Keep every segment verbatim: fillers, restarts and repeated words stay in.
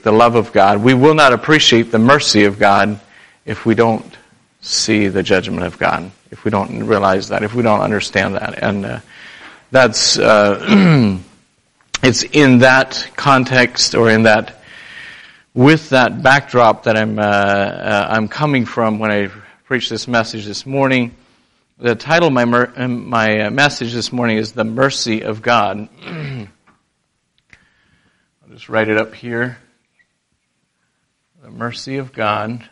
the love of God. We will not appreciate the mercy of God if we don't see the judgment of God, if we don't realize that, if we don't understand that. And uh, that's, uh, it's in that context, or in that, with that backdrop that I'm, uh, uh, I'm coming from when I preach this message this morning. The title of my, mer- my message this morning is The Mercy of God. I'll just write it up here. The mercy of God.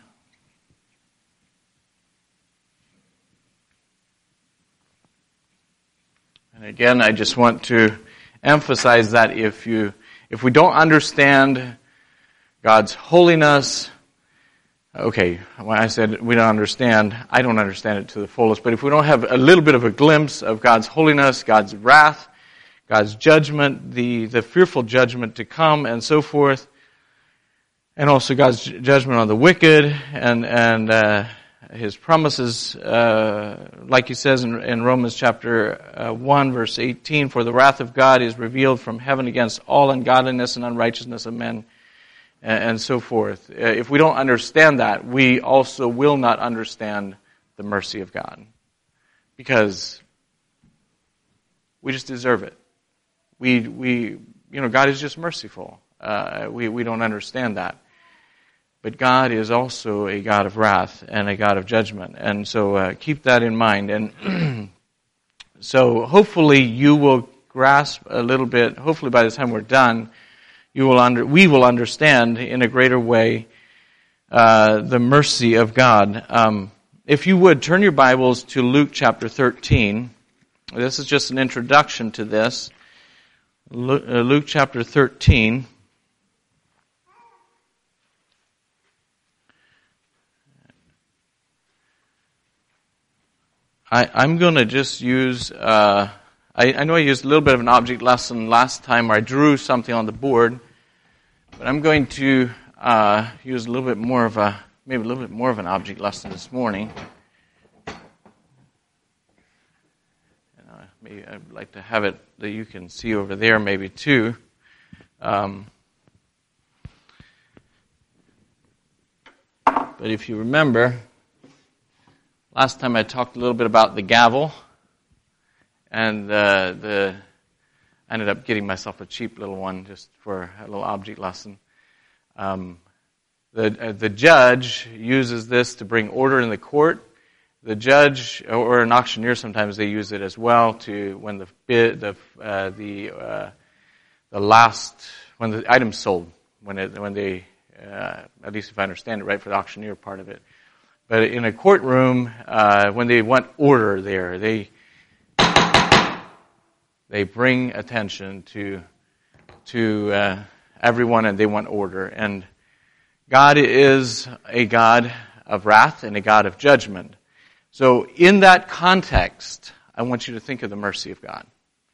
And again, I just want to emphasize that if you, if we don't understand God's holiness, okay, when I said we don't understand, I don't understand it to the fullest, but if we don't have a little bit of a glimpse of God's holiness, God's wrath, God's judgment, the, the fearful judgment to come, and so forth, and also God's judgment on the wicked, and, and uh, His promises, uh, like He says in, in Romans chapter uh, one, verse eighteen, for the wrath of God is revealed from heaven against all ungodliness and unrighteousness of men, and so forth. If we don't understand that, we also will not understand the mercy of God. Because we just deserve it. We, we, you know, God is just merciful. Uh, we, we don't understand that. But God is also a God of wrath and a God of judgment. And so uh, keep that in mind. And so hopefully you will grasp a little bit, hopefully by the time we're done, You will under, we will understand in a greater way uh, the mercy of God. Um, if you would, turn your Bibles to Luke chapter thirteen. This is just an introduction to this. Luke, uh, Luke chapter thirteen. I, I'm going to just use... Uh, I, I know I used a little bit of an object lesson last time, where I drew something on the board, but I'm going to uh, use a little bit more of a, maybe a little bit more of an object lesson this morning. And, uh, maybe I'd like to have it that you can see over there, maybe too. Um, but if you remember, last time I talked a little bit about the gavel. And uh, the I ended up getting myself a cheap little one just for a little object lesson. Um, the uh, the judge uses this to bring order in the court. The judge, or an auctioneer, sometimes they use it as well to when the bid the uh, the uh, the last when the item's sold, when it when they uh, at least if I understand it right, for the auctioneer part of it. But in a courtroom, uh, when they want order there, they They bring attention to to uh, everyone, and they want order. And God is a God of wrath and a God of judgment. So in that context, I want you to think of the mercy of God.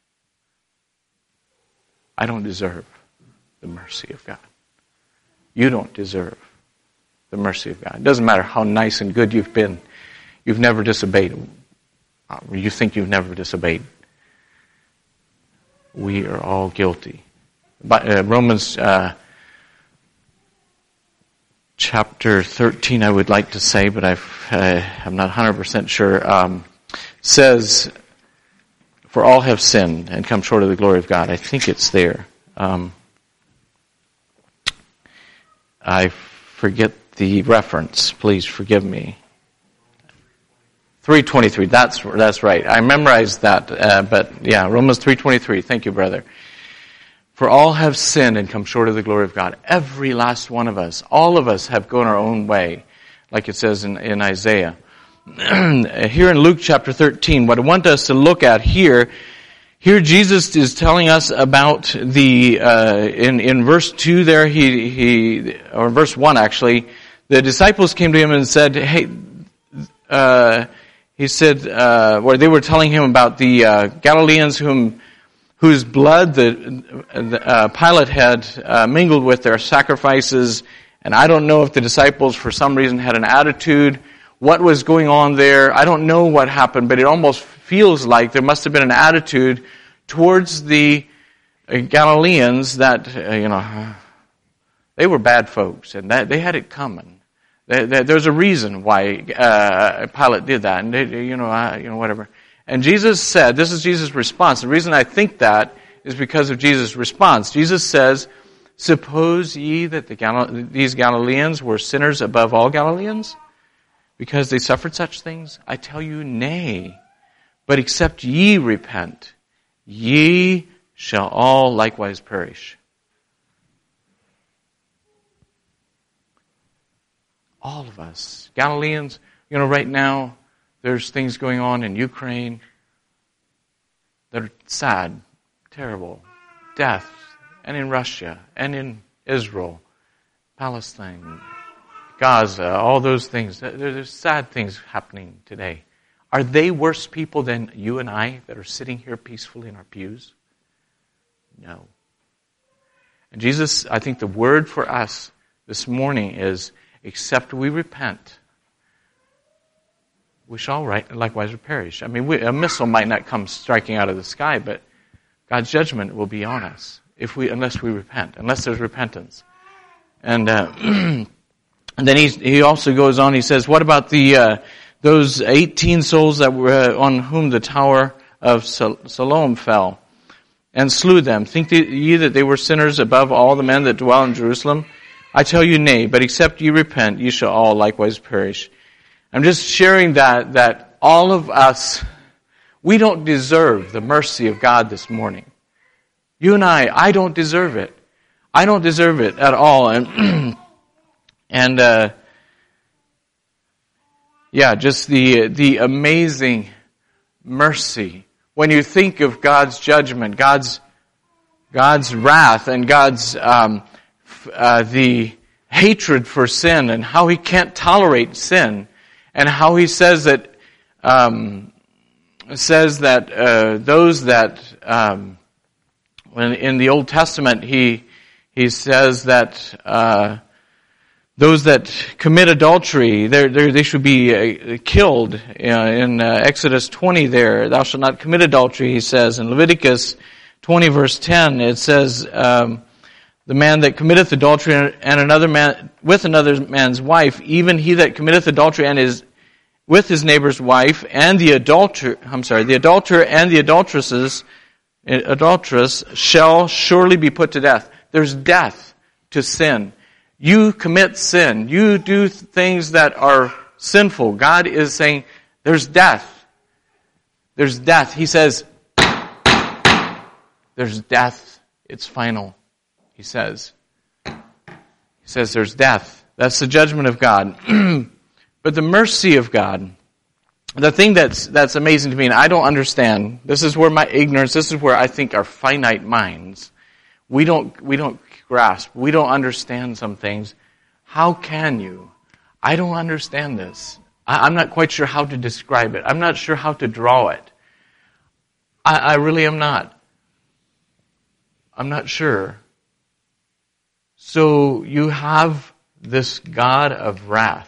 I don't deserve the mercy of God. You don't deserve the mercy of God. It doesn't matter how nice and good you've been. You've never disobeyed. You think you've never disobeyed. We are all guilty. But, uh, Romans uh, chapter thirteen, I would like to say, but I've, uh, I'm not one hundred percent sure, um, says, for all have sinned and come short of the glory of God. I think it's there. Um, I forget the reference. Please forgive me. three twenty-three, that's that's right. I memorized that, uh, but yeah, Romans three twenty-three. Thank you, brother. For all have sinned and come short of the glory of God. Every last one of us, all of us have gone our own way, like it says in, in Isaiah. Here in Luke chapter thirteen, what I want us to look at here, here Jesus is telling us about the, uh, in, in verse two there, he, he, or verse one actually, the disciples came to him and said, hey, uh, He said, uh, where they were telling him about the uh, Galileans whom, whose blood the, the uh, Pilate had uh, mingled with their sacrifices, and I don't know if the disciples for some reason had an attitude. What was going on there? I don't know what happened, but it almost feels like there must have been an attitude towards the Galileans that uh, you know They were bad folks, and that, they had it coming. They, they, there's a reason why uh, Pilate did that, and they, you know, uh, you know, whatever. And Jesus said, this is Jesus' response. The reason I think that is because of Jesus' response. Jesus says, suppose ye that the Gal- these Galileans were sinners above all Galileans, because they suffered such things? I tell you, nay. But except ye repent, ye shall all likewise perish. All of us. Galileans, you know, right now, there's things going on in Ukraine that are sad, terrible, death, and in Russia, and in Israel, Palestine, Gaza, all those things. There's sad things happening today. Are they worse people than you and I that are sitting here peacefully in our pews? No. And Jesus, I think the word for us this morning is, except we repent, we shall right, likewise perish. I mean, we, a missile might not come striking out of the sky, but God's judgment will be on us if we, unless we repent, unless there's repentance. And, uh, and then he he also goes on. He says, "What about the uh, those eighteen souls that were uh, on whom the tower of Siloam fell, and slew them? Think ye that they were sinners above all the men that dwell in Jerusalem? I tell you, nay. But except ye repent, ye shall all likewise perish." I'm just sharing that that all of us, we don't deserve the mercy of God this morning. You and I, I don't deserve it. I don't deserve it at all. And and uh, yeah, just the the amazing mercy. When you think of God's judgment, God's God's wrath, and God's um, uh, the hatred for sin, and how He can't tolerate sin, and how He says that um, says that uh, those that um, when in the Old Testament He He says that uh, those that commit adultery, they're, they're, they should be uh, killed. Uh, in uh, Exodus twenty there, thou shalt not commit adultery, He says. In Leviticus twenty verse ten, it says, um, the man that committeth adultery and another man with another man's wife, even he that committeth adultery and is with his neighbor's wife, and the adulterer, I'm sorry, the adulterer and the adulteresses, adulteress shall surely be put to death. There's death to sin. You commit sin. You do things that are sinful. God is saying, there's death. There's death. He says, there's death. It's final. He says. He says there's death. That's the judgment of God. But the mercy of God, the thing that's that's amazing to me, and I don't understand, this is where my ignorance, this is where I think our finite minds, we don't we don't grasp, we don't understand some things. How can you? I don't understand this. I, I'm not quite sure how to describe it. I'm not sure how to draw it. I, I really am not. I'm not sure. So you have this God of wrath.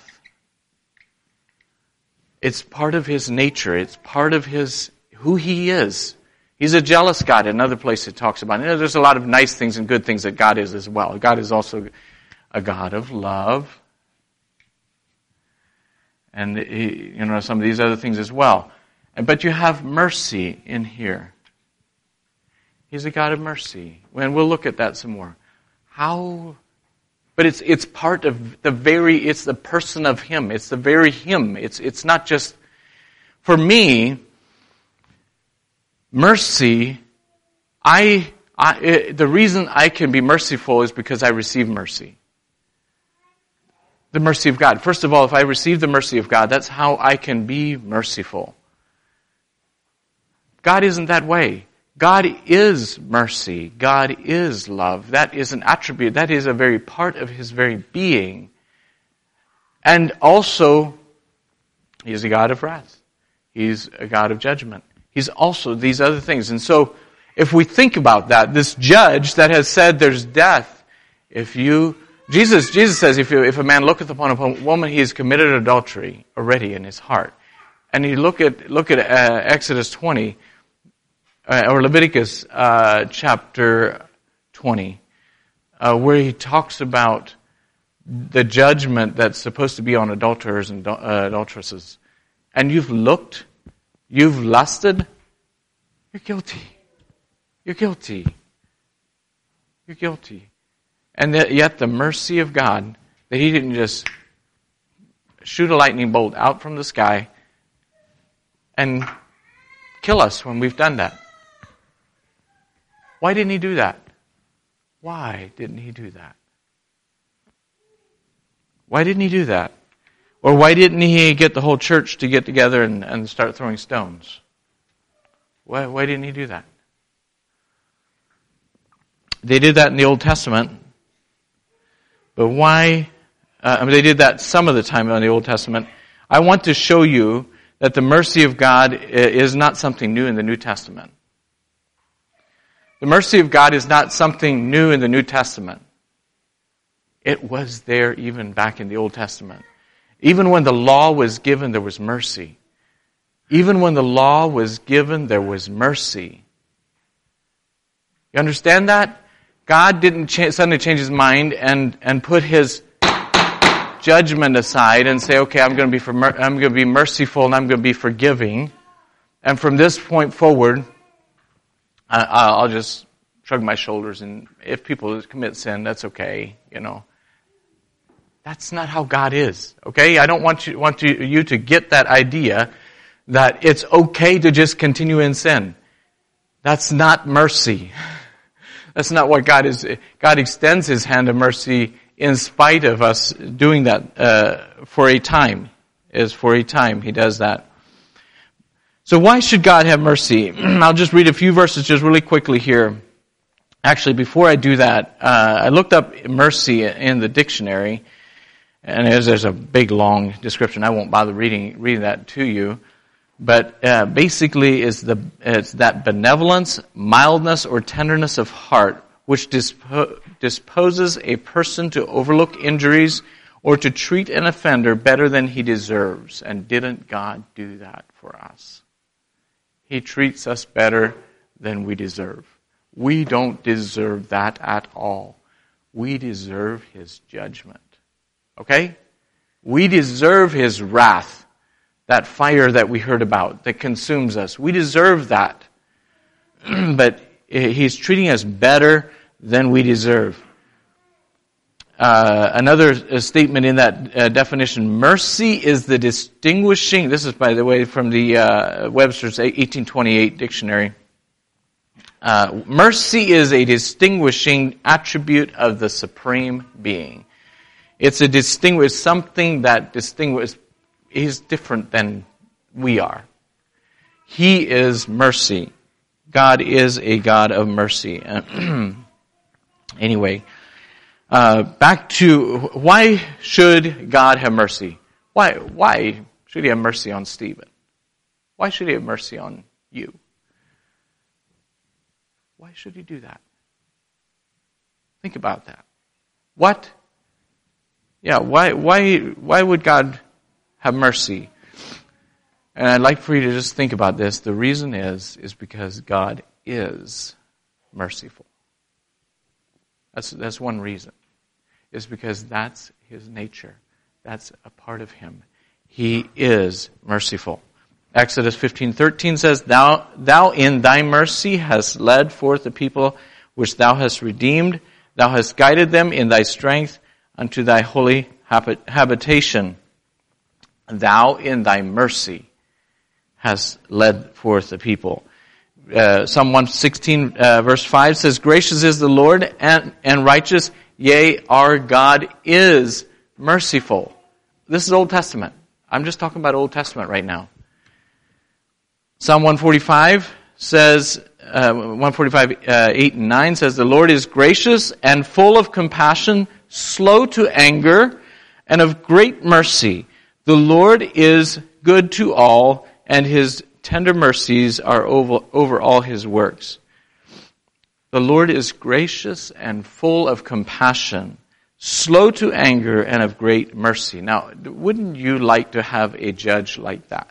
It's part of His nature. It's part of His, who He is. He's a jealous God. Another place it talks about. You know, there's a lot of nice things and good things that God is as well. God is also a God of love. And he, you know, some of these other things as well. But you have mercy in here. He's a God of mercy. And we'll look at that some more. How, but it's it's part of the very, it's the person of Him. It's the very Him. It's it's not just, for me, mercy, I, I it, the reason I can be merciful is because I receive mercy. The mercy of God. First of all, if I receive the mercy of God, that's how I can be merciful. God isn't that way. God is mercy. God is love. That is an attribute. That is a very part of His very being. And also, He is a God of wrath. He's a God of judgment. He's also these other things. And so, if we think about that, this judge that has said there's death, if you, Jesus, Jesus says if you, if a man looketh upon a woman, he has committed adultery already in his heart. And you look at, look at uh, Exodus twenty, Uh, or Leviticus uh, chapter twenty. uh, where he talks about the judgment that's supposed to be on adulterers and uh, adulteresses. And you've looked, you've lusted, you're guilty. You're guilty. You're guilty. And yet the mercy of God, that he didn't just shoot a lightning bolt out from the sky and kill us when we've done that. Why didn't he do that? Why didn't he do that? Why didn't he do that? Or why didn't he get the whole church to get together and, and start throwing stones? Why, why didn't he do that? They did that in the Old Testament. But why? Uh, I mean, they did that some of the time in the Old Testament. I want to show you that the mercy of God is not something new in the New Testament. The mercy of God is not something new in the New Testament. It was there even back in the Old Testament. Even when the law was given, there was mercy. Even when the law was given, there was mercy. You understand that? God didn't cha- suddenly change his mind and, and put his judgment aside and say, okay, I'm going to be for mer- I'm going to be merciful and I'm going to be forgiving. And from this point forward, I, I'll just shrug my shoulders, and if people commit sin, that's okay, you know. That's not how God is, okay? I don't want you want you, you to get that idea that it's okay to just continue in sin. That's not mercy. That's not what God is. God extends his hand of mercy in spite of us doing that uh, for a time. Is for a time he does that. So why should God have mercy? I'll just read a few verses just really quickly here. Actually, before I do that, uh, I looked up mercy in the dictionary, and there's, there's a big long description. I won't bother reading reading that to you. But uh, basically, is the it's that benevolence, mildness, or tenderness of heart which dispo- disposes a person to overlook injuries or to treat an offender better than he deserves. And didn't God do that for us? He treats us better than we deserve. We don't deserve that at all. We deserve his judgment. Okay? We deserve his wrath. That fire that we heard about that consumes us. We deserve that. But he's treating us better than we deserve. Uh, another statement in that uh, definition, mercy is the distinguishing, this is by the way from the uh, Webster's eighteen twenty-eight dictionary. Uh, mercy is a distinguishing attribute of the supreme being. It's a distinguish, something that distinguishes. He's different than we are. He is mercy. God is a God of mercy. Anyway, uh, back to why should God have mercy? Why, why should he have mercy on Stephen? Why should he have mercy on you? Why should he do that? Think about that. What? Yeah, why, why, why would God have mercy? And I'd like for you to just think about this. The reason is, is because God is merciful. That's, that's one reason. It's because that's his nature. That's a part of him. He is merciful. Exodus fifteen thirteen says, Thou, thou in thy mercy hast led forth the people which thou hast redeemed. Thou hast guided them in thy strength unto thy holy habit, habitation. Thou in thy mercy hast led forth the people. Uh, Psalm one sixteen uh, verse five says, Gracious is the Lord and, and righteous, yea, our God is merciful. This is Old Testament. I'm just talking about Old Testament right now. Psalm one forty-five says, uh, one forty-five, uh, eight and nine says, The Lord is gracious and full of compassion, slow to anger, and of great mercy. The Lord is good to all, and his tender mercies are over, over all his works. The Lord is gracious and full of compassion, slow to anger, and of great mercy. Now, wouldn't you like to have a judge like that?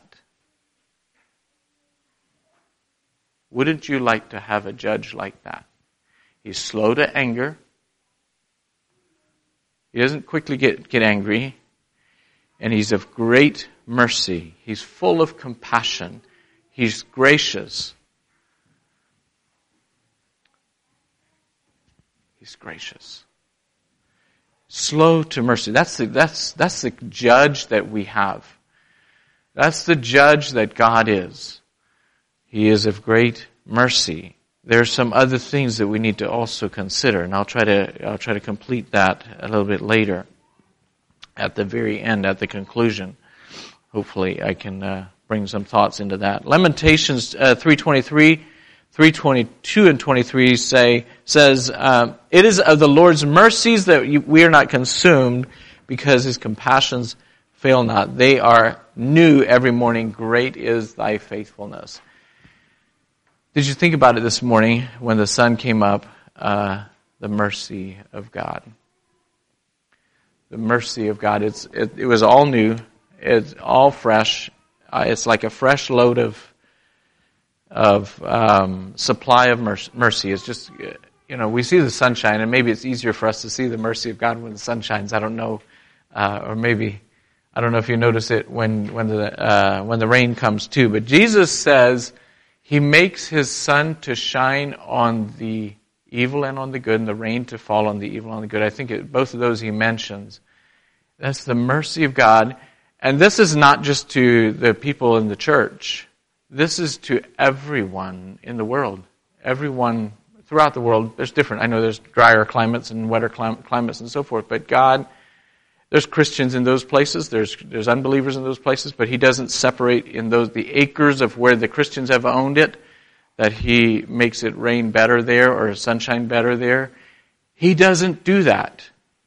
Wouldn't you like to have a judge like that? He's slow to anger. He doesn't quickly get, get angry. And he's of great mercy. He's full of compassion. He's gracious. He's gracious. Slow to mercy. That's the, that's, that's the judge that we have. That's the judge that God is. He is of great mercy. There are some other things that we need to also consider, and I'll try to I'll try to complete that a little bit later, at the very end, at the conclusion. Hopefully, I can uh, bring some thoughts into that. Lamentations uh, three twenty-three, three twenty-two, and twenty-three say says, um, "It is of the Lord's mercies that we are not consumed, because His compassions fail not. They are new every morning. Great is Thy faithfulness." Did you think about it this morning when the sun came up? Uh, the mercy of God. The mercy of God. It's it, it was all new. It's all fresh. Uh, it's like a fresh load of of um, supply of mercy. It's just, you know, we see the sunshine, and maybe it's easier for us to see the mercy of God when the sun shines. I don't know, uh, or maybe I don't know if you notice it when when the uh, when the rain comes too. But Jesus says He makes His sun to shine on the evil and on the good, and the rain to fall on the evil and on the good. I think it, both of those He mentions. That's the mercy of God. And this is not just to the people in the church. This is to everyone in the world. Everyone throughout the world. There's different. I know there's drier climates and wetter clim- climates and so forth. But God, there's Christians in those places. There's there's unbelievers in those places. But He doesn't separate in those the acres of where the Christians have owned it, that He makes it rain better there or sunshine better there. He doesn't do that.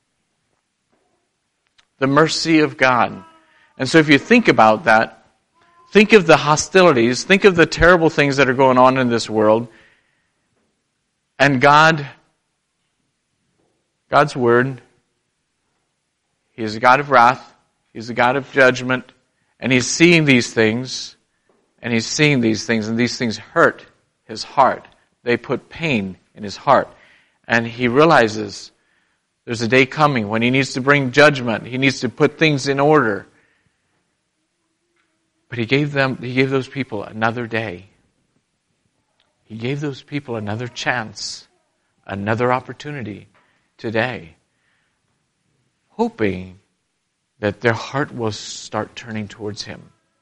The mercy of God. And so if you think about that, think of the hostilities, think of the terrible things that are going on in this world, and God, God's Word, He is a God of wrath, He's a God of judgment, and He's seeing these things, and He's seeing these things, and these things hurt His heart. They put pain in His heart. And He realizes there's a day coming when He needs to bring judgment. He needs to put things in order. But He gave them, He gave those people another day. He gave those people another chance, another opportunity today, hoping that their heart will start turning towards Him.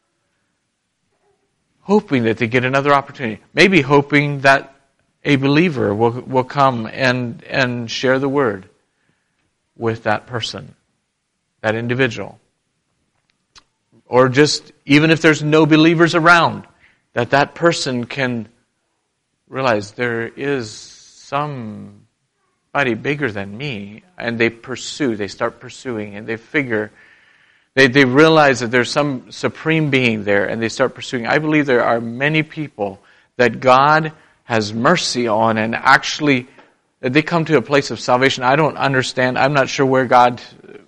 Hoping that they get another opportunity. Maybe hoping that a believer will will come and, and share the Word with that person, that individual. Or just, even if there's no believers around, that that person can realize there is somebody bigger than me, and they pursue, they start pursuing, and they figure, they, they realize that there's some supreme being there, and they start pursuing. I believe there are many people that God has mercy on, and actually, that they come to a place of salvation. I don't understand, I'm not sure where God,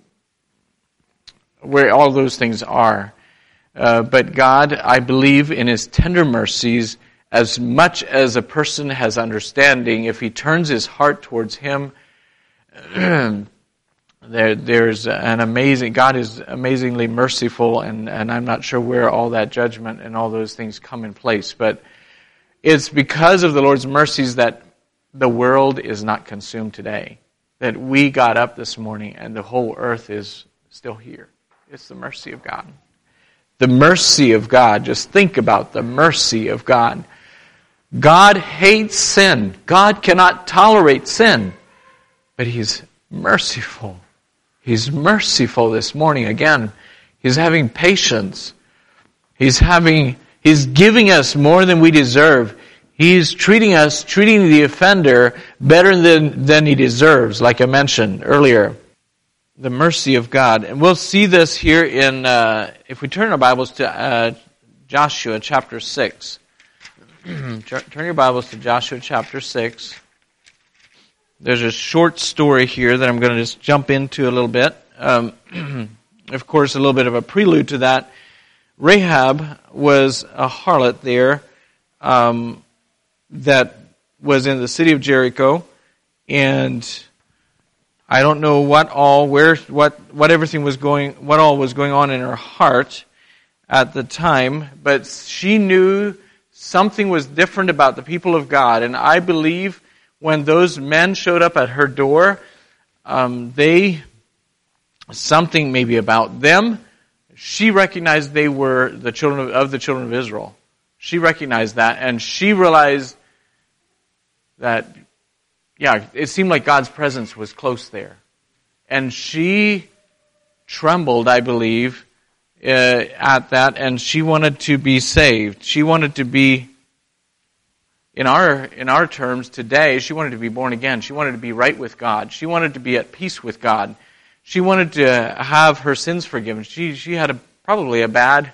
where all those things are. Uh, but God, I believe in His tender mercies, as much as a person has understanding, if he turns his heart towards Him, there, there's an amazing, God is amazingly merciful, and, and I'm not sure where all that judgment and all those things come in place. But it's because of the Lord's mercies that the world is not consumed today. That we got up this morning and the whole earth is still here. It's the mercy of God. The mercy of God. Just think about the mercy of God. God hates sin. God cannot tolerate sin. But He's merciful. He's merciful this morning. Again, He's having patience. He's having, He's giving us more than we deserve. He's treating us, treating the offender better than, than he deserves, like I mentioned earlier. The mercy of God. And we'll see this here in, uh, if we turn our Bibles to uh, Joshua chapter six. Turn your Bibles to Joshua chapter six. There's a short story here that I'm going to just jump into a little bit. Um, of course, a little bit of a prelude to that. Rahab was a harlot there um, that was in the city of Jericho, and I don't know what all, where, what, what everything was going, what all was going on in her heart at the time, but she knew something was different about the people of God. And I believe when those men showed up at her door, um, they, something maybe about them, she recognized they were the children of, of the children of Israel. She recognized that, and she realized that, yeah, it seemed like God's presence was close there. And she trembled, I believe, uh, at that, and she wanted to be saved. She wanted to be, in our in our terms today, she wanted to be born again. She wanted to be right with God. She wanted to be at peace with God. She wanted to have her sins forgiven. She she had a, probably a bad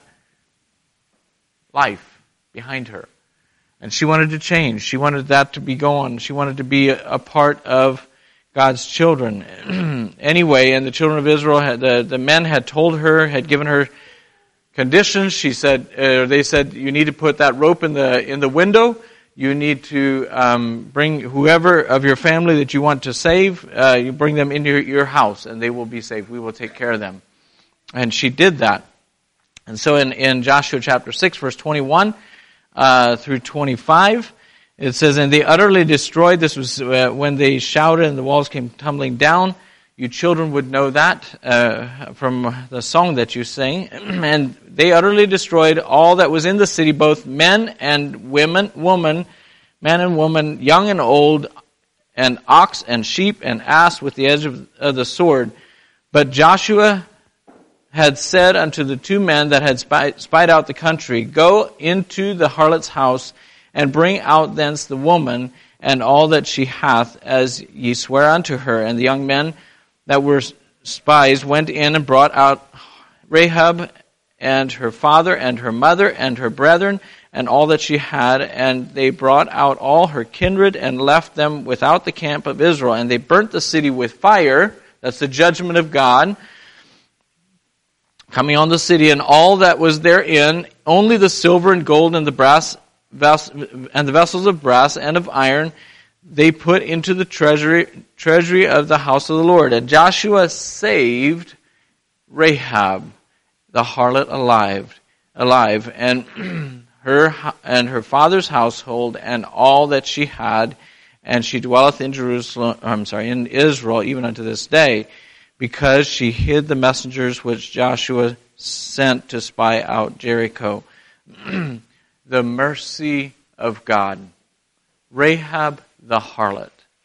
life behind her. And she wanted to change. She wanted that to be gone. She wanted to be a, a part of God's children. Anyway, and the children of Israel, had, the, the men had told her, had given her conditions. She said, uh, they said, you need to put that rope in the in the window. You need to um, bring whoever of your family that you want to save, uh, you bring them into your, your house, and they will be saved. We will take care of them. And she did that. And so in, in Joshua chapter six, verse twenty-one uh, through twenty-five, it says, and they utterly destroyed, this was uh, when they shouted and the walls came tumbling down. You children would know that uh, from the song that you sing. And they utterly destroyed all that was in the city, both men and women, woman, man and woman, young and old, and ox and sheep and ass with the edge of, of the sword. But Joshua had said unto the two men that had spied, spied out the country, go into the harlot's house and bring out thence the woman and all that she hath, as ye swear unto her. And the young men that were spies went in and brought out Rahab and her father and her mother and her brethren and all that she had, and they brought out all her kindred and left them without the camp of Israel. And they burnt the city with fire. That's the judgment of God coming on the city, and all that was therein, only the silver and gold and the brass and the vessels of brass and of iron, they put into the treasury treasury of the house of the Lord. And Joshua saved Rahab, the harlot, alive, alive, and her and her father's household, and all that she had, and she dwelleth in Jerusalem. I'm sorry, in Israel, even unto this day, because she hid the messengers which Joshua sent to spy out Jericho. The mercy of God. Rahab the harlot.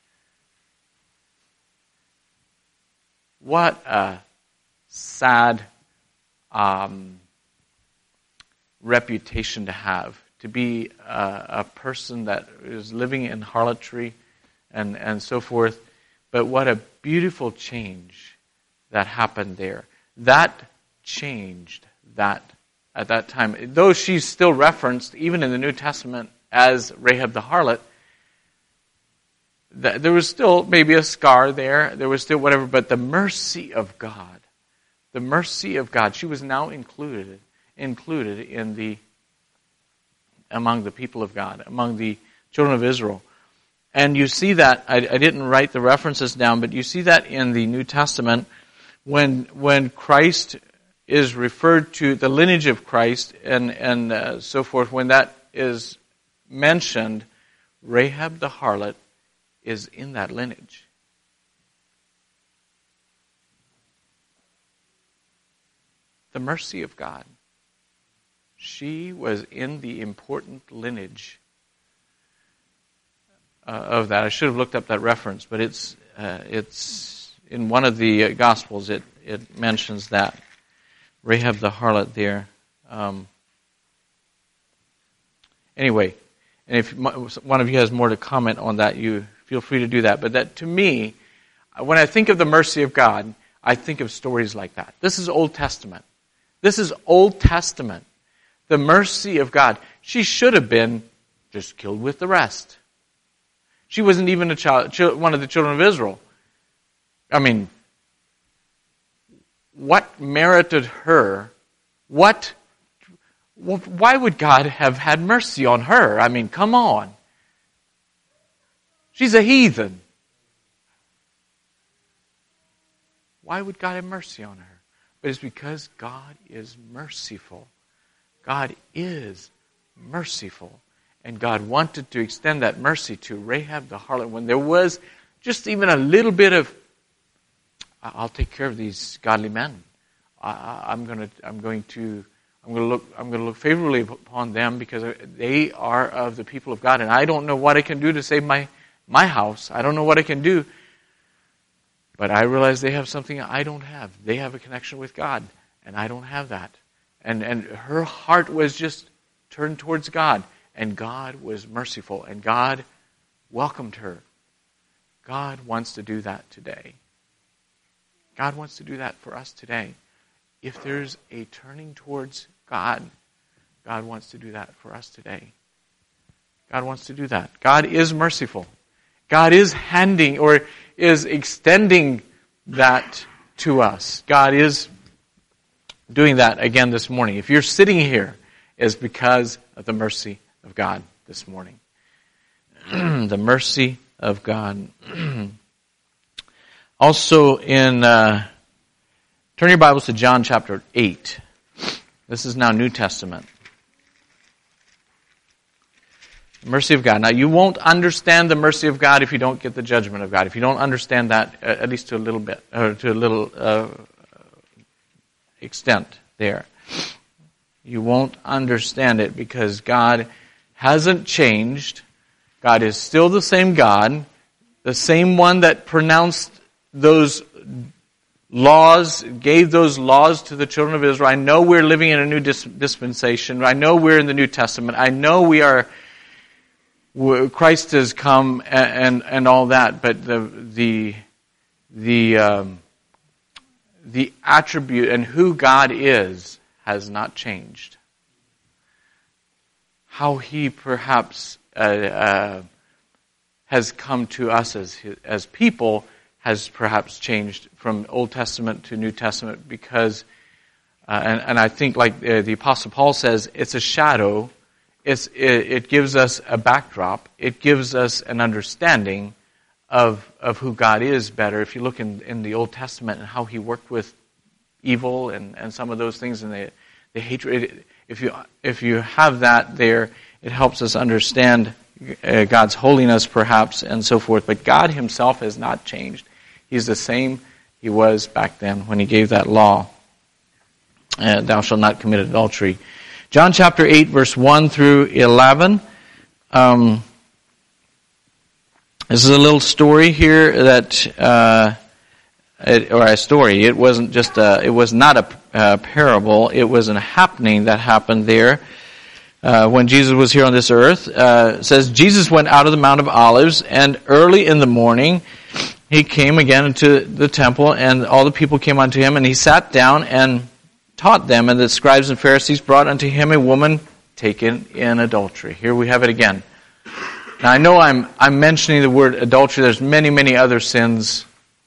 What a sad um, reputation to have, to be a, a person that is living in harlotry and, and so forth. But what a beautiful change that happened there. That changed that at that time. Though she's still referenced, even in the New Testament, as Rahab the harlot, there was still maybe a scar there. There was still whatever, but the mercy of God, the mercy of God, she was now included, included in the, among the people of God, among the children of Israel. And you see that, I, I didn't write the references down, but you see that in the New Testament when when Christ is referred to, the lineage of Christ and, and uh, so forth, when that is mentioned, Rahab the harlot is in that lineage. The mercy of God. She was in the important lineage uh, of that. I should have looked up that reference, but it's uh, it's in one of the Gospels. It it mentions that Rahab the harlot there. Um, anyway, and if one of you has more to comment on that, you feel free to do that. But that, to me, when I think of the mercy of God, I think of stories like that. This is Old Testament. This is Old Testament. The mercy of God. She should have been just killed with the rest. She wasn't even a child, one of the children of Israel. I mean, what merited her? What? Why would God have had mercy on her? I mean, come on. She's a heathen. Why would God have mercy on her? But it's because God is merciful. God is merciful. And God wanted to extend that mercy to Rahab the harlot when there was just even a little bit of, I'll take care of these godly men. I, I'm going to, I'm going to, I'm going to look, I'm going to look favorably upon them because they are of the people of God, and I don't know what I can do to save my my house. I don't know what I can do, but I realize they have something I don't have. They have a connection with God, and I don't have that. And and her heart was just turned towards God, and God was merciful, and God welcomed her. God wants to do that today. God wants to do that for us today. If there's a turning towards God, God wants to do that for us today. God wants to do that. God is merciful. God is handing or is extending that to us. God is doing that again this morning. If you're sitting here, it's because of the mercy of God this morning. The mercy of God. Also in, uh, turn your Bibles to John chapter eight. This is now New Testament. The mercy of God. Now you won't understand the mercy of God if you don't get the judgment of God. If you don't understand that, uh, at least to a little bit, or to a little uh, extent there. You won't understand it because God hasn't changed. God is still the same God, the same one that pronounced those laws, gave those laws to the children of Israel. I know we're living in a new dispensation. I know we're in the New Testament. I know we are, Christ has come and and, and all that, but the the the um, the attribute and who God is has not changed. How He perhaps uh, uh, has come to us as as people has perhaps changed from Old Testament to New Testament because, uh, and, and I think like uh, the Apostle Paul says, it's a shadow. It's, it, it gives us a backdrop. It gives us an understanding of of who God is better. If you look in, in the Old Testament and how He worked with evil and, and some of those things and the, the hatred, if you if you have that there, it helps us understand uh, God's holiness perhaps and so forth. But God Himself has not changed. He's the same He was back then when He gave that law. Uh, Thou shalt not commit adultery. John chapter eight, verse one through eleven. Um, this is a little story here that, uh, it, or a story. It wasn't just a, it was not a, a parable. It was a happening that happened there. Uh, when Jesus was here on this earth. Uh, it says, Jesus went out of the Mount of Olives, and early in the morning, He came again into the temple, and all the people came unto Him, and He sat down and taught them, and the scribes and Pharisees brought unto Him a woman taken in adultery. Here we have it again. Now I know I'm I'm mentioning the word adultery. There's many, many other sins.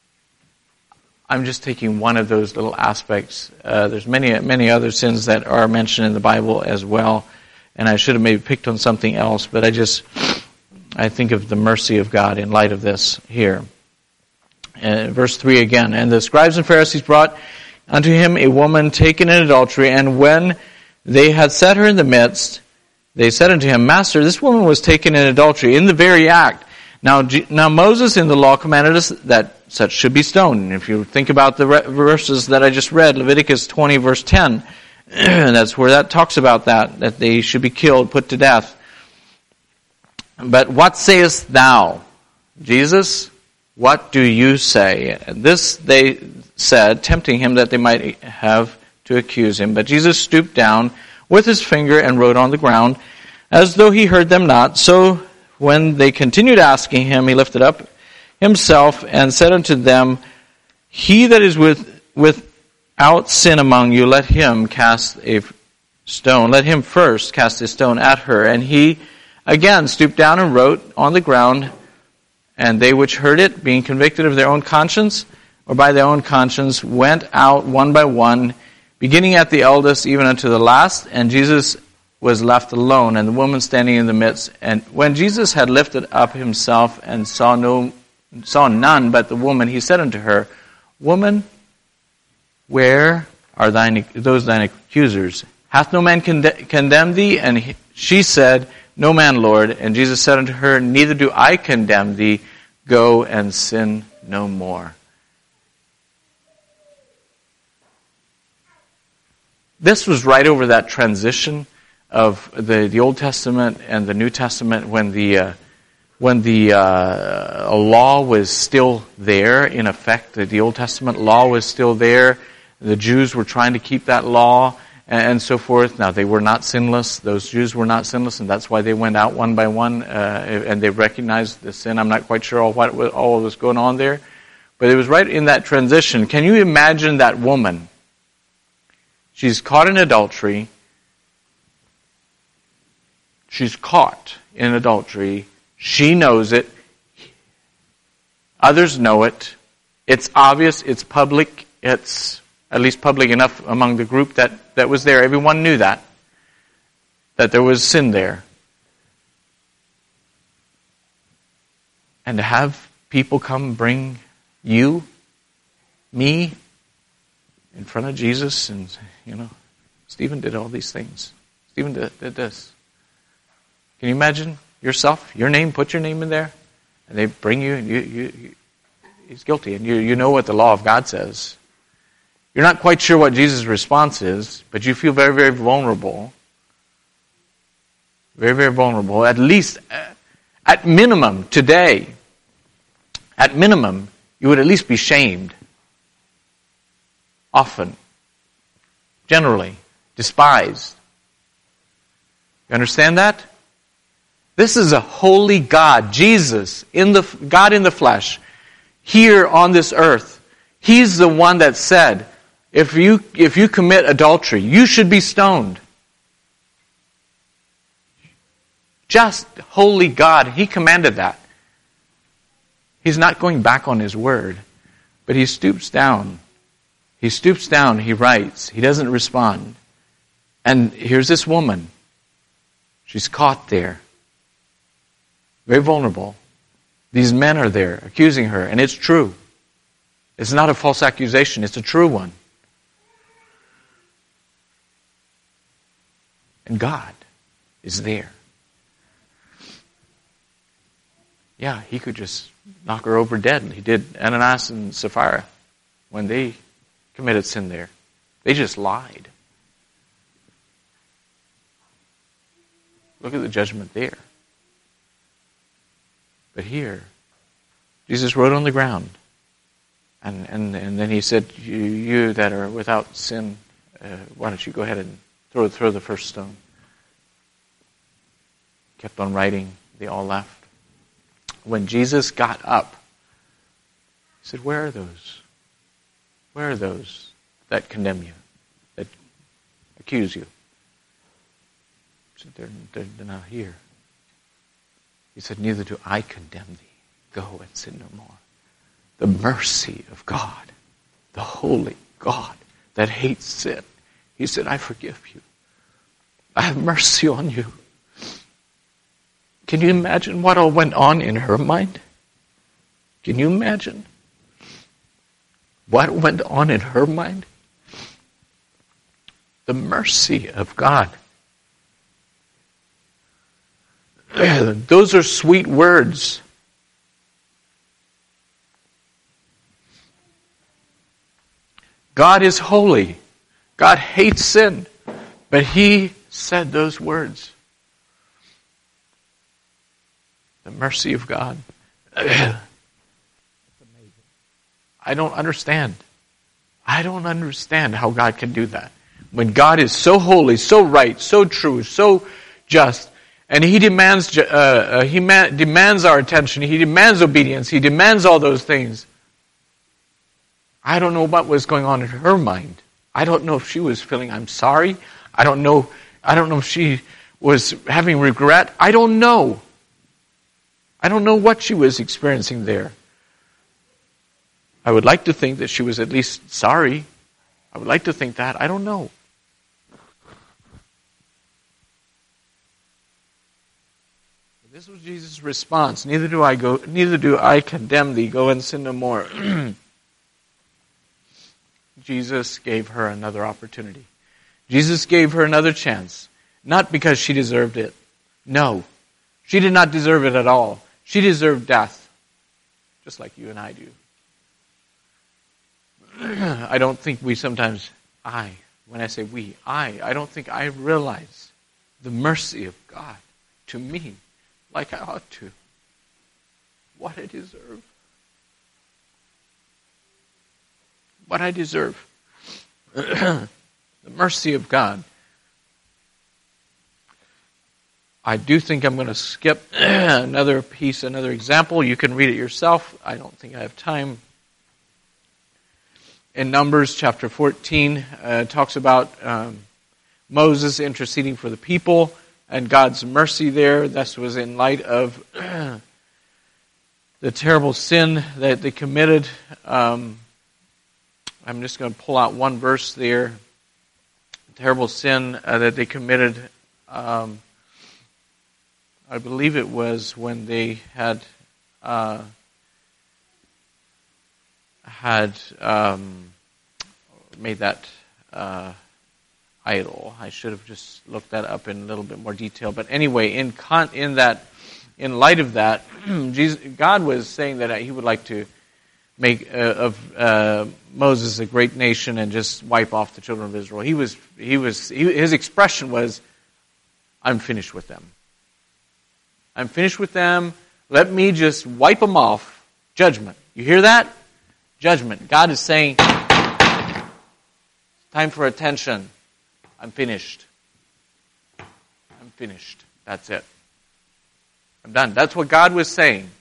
I'm just taking one of those little aspects. Uh, there's many, many other sins that are mentioned in the Bible as well, and I should have maybe picked on something else, but I just, I think of the mercy of God in light of this here. Uh, verse three again, and the scribes and Pharisees brought unto Him a woman taken in adultery, and when they had set her in the midst, they said unto Him, Master, this woman was taken in adultery in the very act. Now, now Moses in the law commanded us that such should be stoned. And if you think about the re- verses that I just read, Leviticus twenty verse ten, that's where that talks about that, that they should be killed, put to death. But what sayest thou, Jesus? What do you say? And this they said, tempting Him that they might have to accuse Him. But Jesus stooped down with His finger and wrote on the ground, as though He heard them not. So when they continued asking Him, He lifted up Himself and said unto them, He that is with without sin among you, let him cast a stone. Let him first cast a stone at her. And He again stooped down and wrote on the ground. And they which heard it, being convicted of their own conscience, or by their own conscience, went out one by one, beginning at the eldest, even unto the last. And Jesus was left alone, and the woman standing in the midst. And when Jesus had lifted up Himself and saw no, saw none but the woman, He said unto her, Woman, where are thine those thine accusers? Hath no man conde- condemned thee? And he, she said, No man, Lord. And Jesus said unto her, Neither do I condemn thee. Go and sin no more. This was right over that transition of the, the Old Testament and the New Testament when the uh, when the uh, law was still there in effect. The, the Old Testament law was still there. The Jews were trying to keep that law and, and so forth. Now, they were not sinless. Those Jews were not sinless, and that's why they went out one by one uh, and they recognized the sin. I'm not quite sure all what was, all was going on there. But it was right in that transition. Can you imagine that woman? She's caught in adultery. She's caught in adultery. She knows it. Others know it. It's obvious. It's public. It's at least public enough among the group that, that was there. Everyone knew that. That there was sin there. And to have people come bring you, me, in front of Jesus and say, you know, Stephen did all these things. Stephen did, did this. Can you imagine yourself, your name, put your name in there, and they bring you, and you, you, you he's guilty, and you, you know what the law of God says. You're not quite sure what Jesus' response is, but you feel very, very vulnerable. Very, very vulnerable. At least, at minimum, today, at minimum, you would at least be shamed. Often. Generally. Despised. You understand that? This is a holy God, Jesus, in the God in the flesh, here on this earth. He's the one that said, if you if you commit adultery, you should be stoned. Just holy God, He commanded that. He's not going back on His word, but He stoops down. He stoops down, He writes, He doesn't respond. And here's this woman. She's caught there. Very vulnerable. These men are there accusing her, and it's true. It's not a false accusation, it's a true one. And God is there. Yeah, He could just knock her over dead. He did Ananias and Sapphira when they committed sin there. They just lied. Look at the judgment there. But here, Jesus wrote on the ground. And and, and then He said, you, you that are without sin, uh, why don't you go ahead and throw, throw the first stone. Kept on writing. They all left. When Jesus got up, He said, where are those? Where are those that condemn you, that accuse you? He said, they're, they're, they're not here. He said, neither do I condemn thee. Go and sin no more. The mercy of God, the holy God that hates sin. He said, I forgive you. I have mercy on you. Can you imagine what all went on in her mind? Can you imagine what went on in her mind? The mercy of God. Those are sweet words. God is holy. God hates sin. But He said those words. The mercy of God. I don't understand. I don't understand how God can do that. When God is so holy, so right, so true, so just, and He demands uh, uh, He ma- demands our attention, He demands obedience, He demands all those things. I don't know what was going on in her mind. I don't know if she was feeling, I'm sorry. I don't know. I don't know if she was having regret. I don't know. I don't know what she was experiencing there. I would like to think that she was at least sorry. I would like to think that. I don't know. This was Jesus' response. Neither do I go. Neither do I condemn thee. Go and sin no more. Jesus gave her another opportunity. Jesus gave her another chance. Not because she deserved it. No. She did not deserve it at all. She deserved death. Just like you and I do. I don't think we sometimes, I, when I say we, I, I don't think I realize the mercy of God to me like I ought to. What I deserve. What I deserve. The mercy of God. I do think I'm going to skip another piece, another example. You can read it yourself. I don't think I have time. In Numbers chapter fourteen, uh, talks about um, Moses interceding for the people and God's mercy there. This was in light of the terrible sin that they committed. Um, I'm just going to pull out one verse there. The terrible sin uh, that they committed. Um, I believe it was when they had uh, had um, made that uh, idol. I should have just looked that up in a little bit more detail. But anyway, in con- in that, in light of that, Jesus, God was saying that He would like to make uh, of uh, Moses a great nation and just wipe off the children of Israel. He was he was he, his expression was, "I'm finished with them. I'm finished with them. Let me just wipe them off." Judgment. You hear that? Judgment. God is saying, time for attention. I'm finished. I'm finished. That's it. I'm done. That's what God was saying.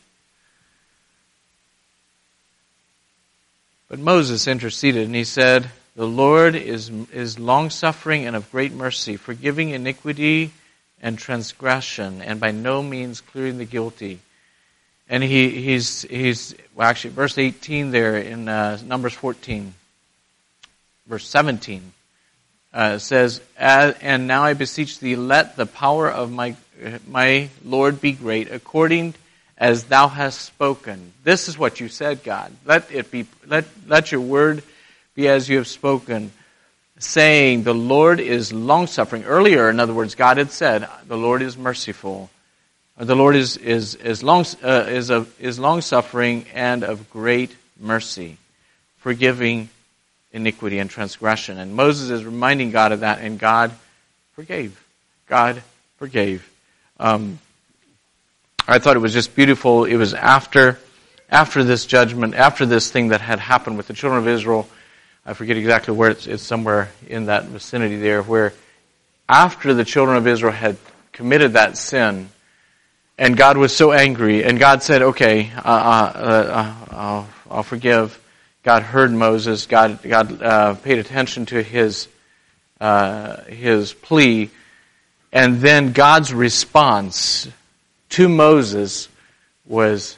But Moses interceded and he said, "The Lord is, is long-suffering and of great mercy, forgiving iniquity and transgression, and by no means clearing the guilty." And he, he's, he's, well actually, verse eighteen there in uh, Numbers fourteen, verse seventeen, uh, says, "And now I beseech thee, let the power of my, my Lord be great, according as thou hast spoken." This is what you said, God. Let it be, let, let your word be as you have spoken, saying, "The Lord is long-suffering." Earlier, in other words, God had said, "The Lord is merciful." The Lord is is is long uh, is of is long-suffering and of great mercy, forgiving iniquity and transgression. And Moses is reminding God of that, and God forgave. God forgave. Um, I thought it was just beautiful. It was after after this judgment, after this thing that had happened with the children of Israel. I forget exactly where it's, it's somewhere in that vicinity there, where after the children of Israel had committed that sin, and God was so angry, and God said, "Okay, uh, uh, uh, I'll, I'll forgive." God heard Moses. God, God uh, paid attention to his uh, his plea, and then God's response to Moses was,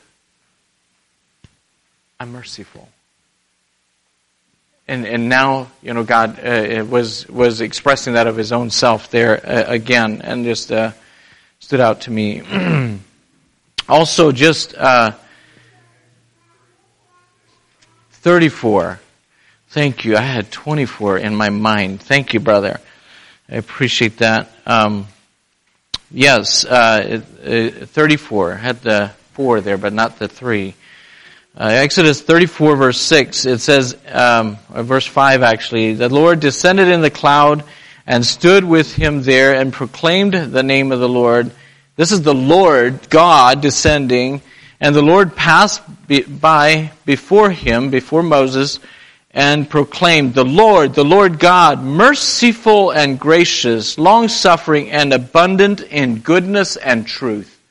"I'm merciful." And and now, you know, God uh, was was expressing that of His own self there uh, again, and just uh, stood out to me. Also, just uh, thirty-four. Thank you. I had twenty-four in my mind. Thank you, brother. I appreciate that. Um, yes, uh, uh, thirty-four. I had the four there, but not the three. Uh, Exodus thirty-four, verse six, it says, um, or verse five actually, "The Lord descended in the cloud and stood with him there and proclaimed the name of the Lord." This is the Lord, God, descending, and the Lord passed by before him, before Moses, and proclaimed, "The Lord, the Lord God, merciful and gracious, long-suffering and abundant in goodness and truth,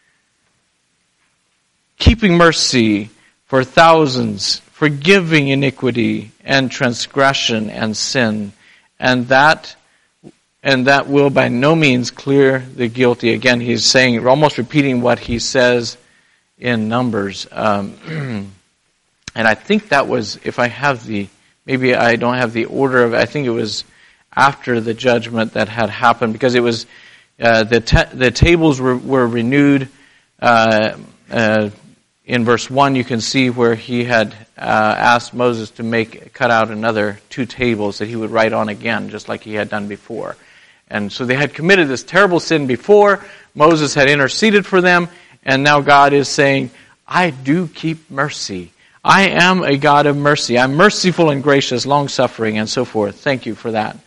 keeping mercy for thousands, forgiving iniquity and transgression and sin, and that and that will by no means clear the guilty." Again, he's saying, almost repeating what he says in Numbers. Um, and I think that was, if I have the, maybe I don't have the order of, I think it was after the judgment that had happened, because it was, uh, the ta- the tables were, were renewed, uh, uh, in verse one, you can see where he had uh, asked Moses to make cut out another two tables that he would write on again, just like he had done before. And so they had committed this terrible sin before. Moses had interceded for them, and now God is saying, I do keep mercy. I am a God of mercy. I'm merciful and gracious, long-suffering, and so forth. Thank you for that.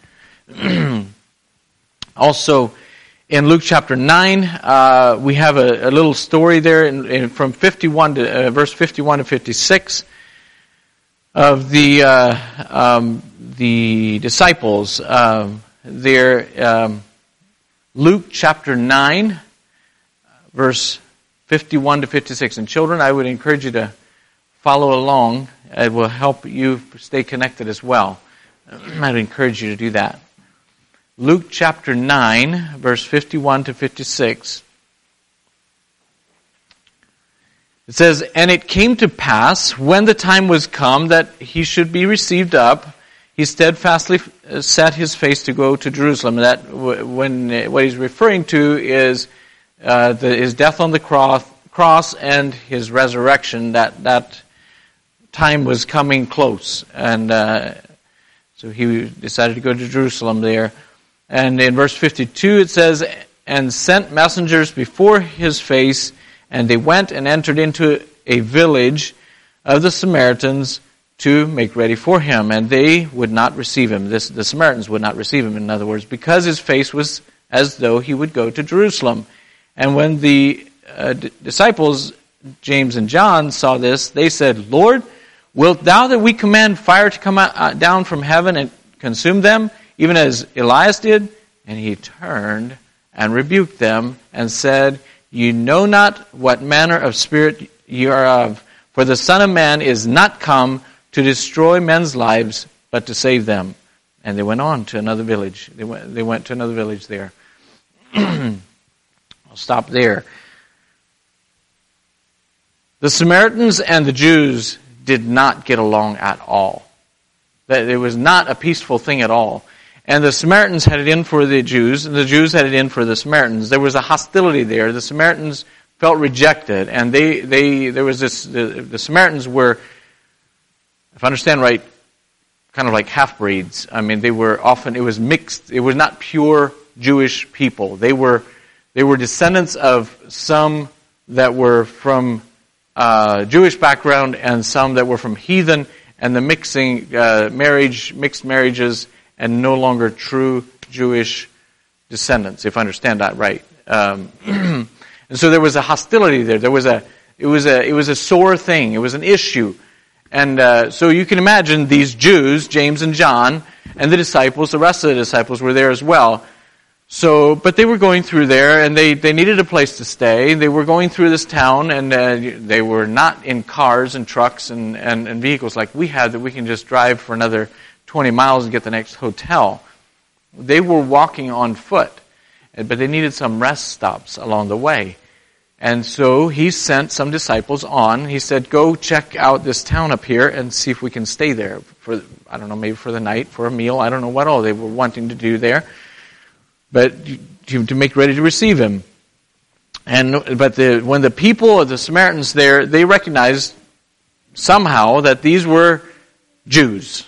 Also, in Luke chapter nine, uh, we have a, a little story there in, in, from fifty-one to uh, verse fifty-one to fifty-six of the uh, um, the disciples. Um, there, um, Luke chapter nine, verse fifty-one to fifty-six. And children, I would encourage you to follow along. It will help you stay connected as well. I'd encourage you to do that. Luke chapter nine, verse fifty-one to fifty-six. It says, And it came to pass, when the time was come that he should be received up, he steadfastly set his face to go to Jerusalem. That when what he's referring to is uh, the, his death on the cross, cross and his resurrection. That that time was coming close, and uh, so he decided to go to Jerusalem there. And in verse fifty-two it says, And sent messengers before his face, and they went and entered into a village of the Samaritans to make ready for him. And they would not receive him. This, the Samaritans would not receive him, in other words, because his face was as though he would go to Jerusalem. And when the uh, d- disciples, James and John, saw this, they said, Lord, wilt thou that we command fire to come out, uh, down from heaven and consume them, even as Elias did? And he turned and rebuked them and said, You know not what manner of spirit ye are of, for the Son of Man is not come to destroy men's lives, but to save them. And they went on to another village. They went, they went to another village there. I'll stop there. The Samaritans and the Jews did not get along at all. It was not a peaceful thing at all. And the Samaritans had it in for the Jews, and the Jews had it in for the Samaritans. There was a hostility there. The Samaritans felt rejected, and they, they there was this, the, the Samaritans were, if I understand right, kind of like half-breeds. I mean, they were often, it was mixed, it was not pure Jewish people. They were, they were descendants of some that were from uh, Jewish background and some that were from heathen, and the mixing, uh, marriage, mixed marriages, and no longer true Jewish descendants, if I understand that right. Um, and so there was a hostility there. There was a, it was a, it was a sore thing. It was an issue. And uh, so you can imagine these Jews, James and John, and the disciples, the rest of the disciples were there as well. So, but they were going through there, and they, they needed a place to stay. They were going through this town, and uh, they were not in cars and trucks and, and, and vehicles like we had that we can just drive for another twenty miles and get the next hotel. They were walking on foot, but they needed some rest stops along the way. And so he sent some disciples on. He said, go check out this town up here and see if we can stay there for, I don't know, maybe for the night, for a meal. I don't know what all they were wanting to do there. But to, to make ready to receive him. And but the, when the people of the Samaritans there, they recognized somehow that these were Jews.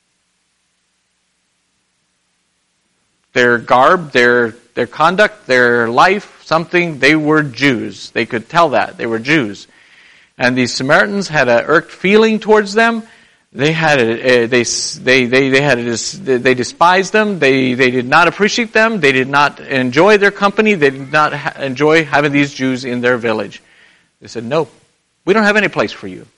Their garb, their their conduct, their life, something, they were Jews. They could tell that. They were Jews. And the Samaritans had an irked feeling towards them. They had a, a, they they they they had a, they despised them. They they did not appreciate them. They did not enjoy their company. They did not ha- enjoy having these Jews in their village. They said, "No, we don't have any place for you.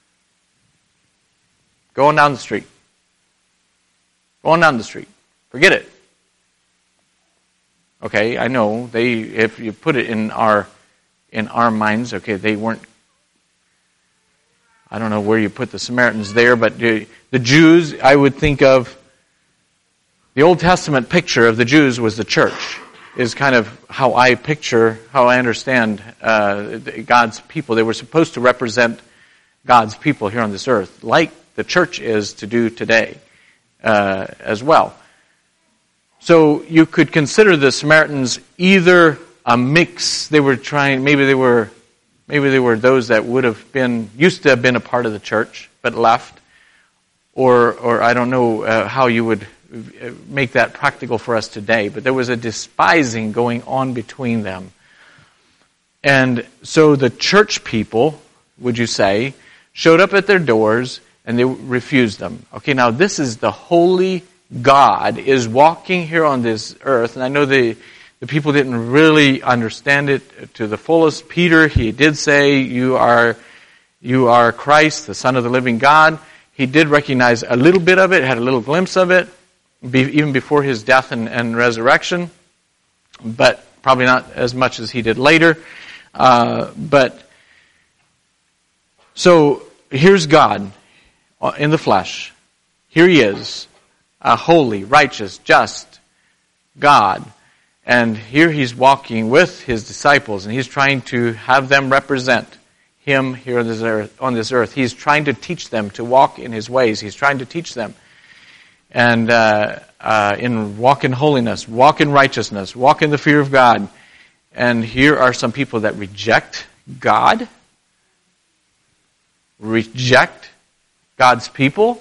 Go on down the street. Go on down the street. Forget it." Okay, I know they. If you put it in our in our minds, okay, they weren't. I don't know where you put the Samaritans there, but the, the Jews, I would think of, the Old Testament picture of the Jews was the church, is kind of how I picture, how I understand uh, God's people. They were supposed to represent God's people here on this earth, like the church is to do today uh, as well. So you could consider the Samaritans either a mix, they were trying, maybe they were Maybe they were those that would have been, used to have been a part of the church, but left. Or, or I don't know uh, how you would make that practical for us today, but there was a despising going on between them. And so the church people, would you say, showed up at their doors and they refused them. Okay, now this is the holy God is walking here on this earth, and I know the the people didn't really understand it to the fullest. Peter, he did say, "You are, you are Christ, the Son of the living God." He did recognize a little bit of it, had a little glimpse of it, be, even before his death and, and resurrection, but probably not as much as he did later. Uh, but so here's God in the flesh. Here he is, a holy, righteous, just God. And here he's walking with his disciples, and he's trying to have them represent him here on this earth. On this earth. He's trying to teach them to walk in his ways. He's trying to teach them. And uh, uh, in walk in holiness, walk in righteousness, walk in the fear of God. And here are some people that reject God, reject God's people.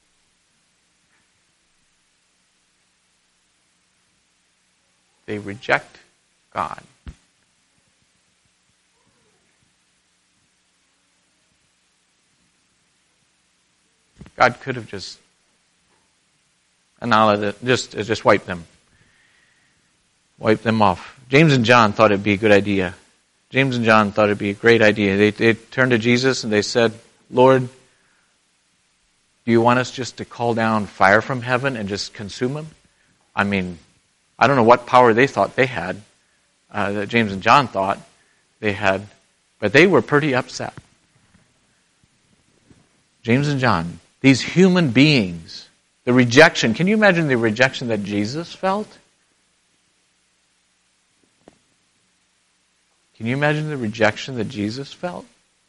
They reject God. God could have just annihilated, just just wiped them, wiped them off. James and John thought it'd be a good idea. James and John thought it'd be a great idea. They, they turned to Jesus and they said, "Lord, do you want us just to call down fire from heaven and just consume them?" I mean, I don't know what power they thought they had, uh, that James and John thought they had, but they were pretty upset. James and John, these human beings, the rejection. Can you imagine the rejection that Jesus felt? Can you imagine the rejection that Jesus felt?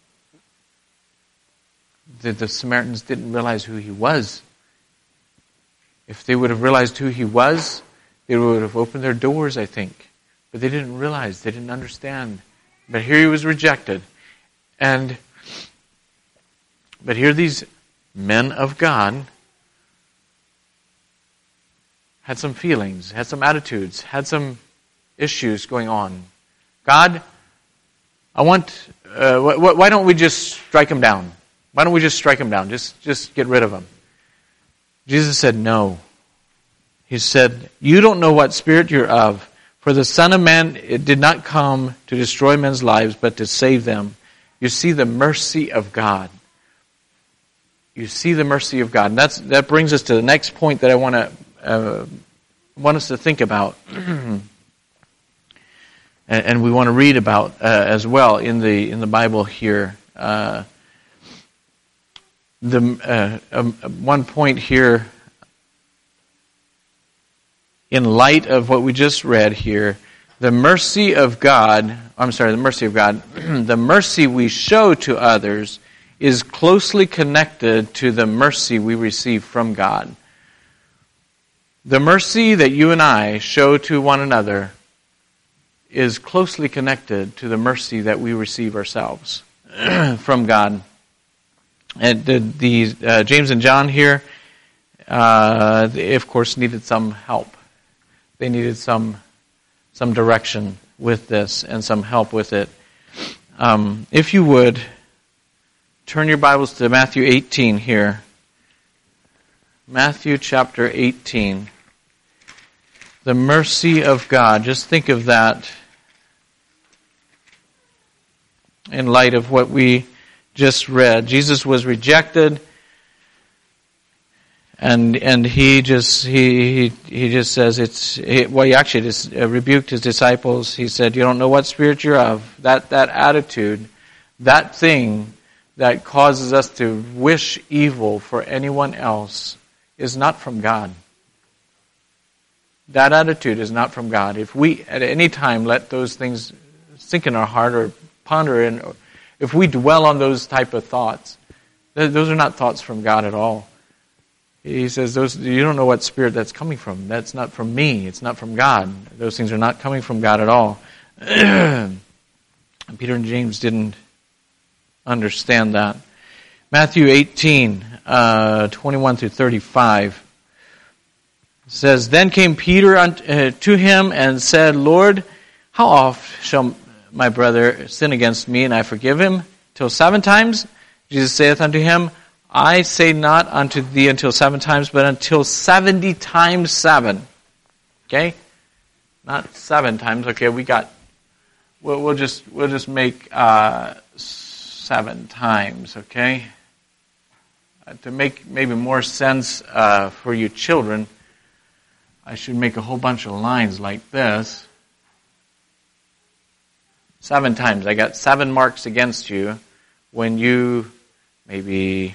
That the Samaritans didn't realize who he was. If they would have realized who he was, they would have opened their doors, I think. But they didn't realize, they didn't understand. But here he was rejected. And but here these men of God had some feelings, had some attitudes, had some issues going on. God, I want, uh, wh- why don't we just strike him down? Why don't we just strike him down? Just, just get rid of him. Jesus said no. He said, "You don't know what spirit you're of, for the Son of Man it did not come to destroy men's lives, but to save them." You see the mercy of God. You see the mercy of God. And that's, that brings us to the next point that I want to uh, want us to think about. and, and we want to read about uh, as well in the in the Bible here. Uh, the uh, um, one point here, in light of what we just read here, the mercy of God, I'm sorry, the mercy of God, the mercy we show to others is closely connected to the mercy we receive from God. The mercy that you and I show to one another is closely connected to the mercy that we receive ourselves from God. And the, the uh, James and John here, uh, they of course needed some help. They needed some some direction with this and some help with it. Um, if you would, turn your Bibles to Matthew eighteen here. Matthew chapter eighteen. The mercy of God. Just think of that in light of what we just read. Jesus was rejected, and and he just he he, he just says it's he, well he actually just rebuked his disciples. He said, "You don't know what spirit you're of." That that attitude, that thing that causes us to wish evil for anyone else, is not from God. That attitude is not from God. If we at any time let those things sink in our heart or ponder in, if we dwell on those type of thoughts, those are not thoughts from God at all. He says, "Those you don't know what spirit that's coming from. That's not from me. It's not from God. Those things are not coming from God at all." And Peter and James didn't understand that. Matthew eighteen, uh, twenty-one through thirty-five says, Then came Peter unto, uh, to him and said, Lord, how oft shall my brother sin against me, and I forgive him? Till seven times? Jesus saith unto him, I say not unto thee until seven times, but until seventy times seven. Okay? Not seven times. Okay, we got, we'll, we'll just, we'll just make, uh, seven times, okay? Uh, to make maybe more sense, uh, for you children, I should make a whole bunch of lines like this. Seven times. I got seven marks against you when you, maybe,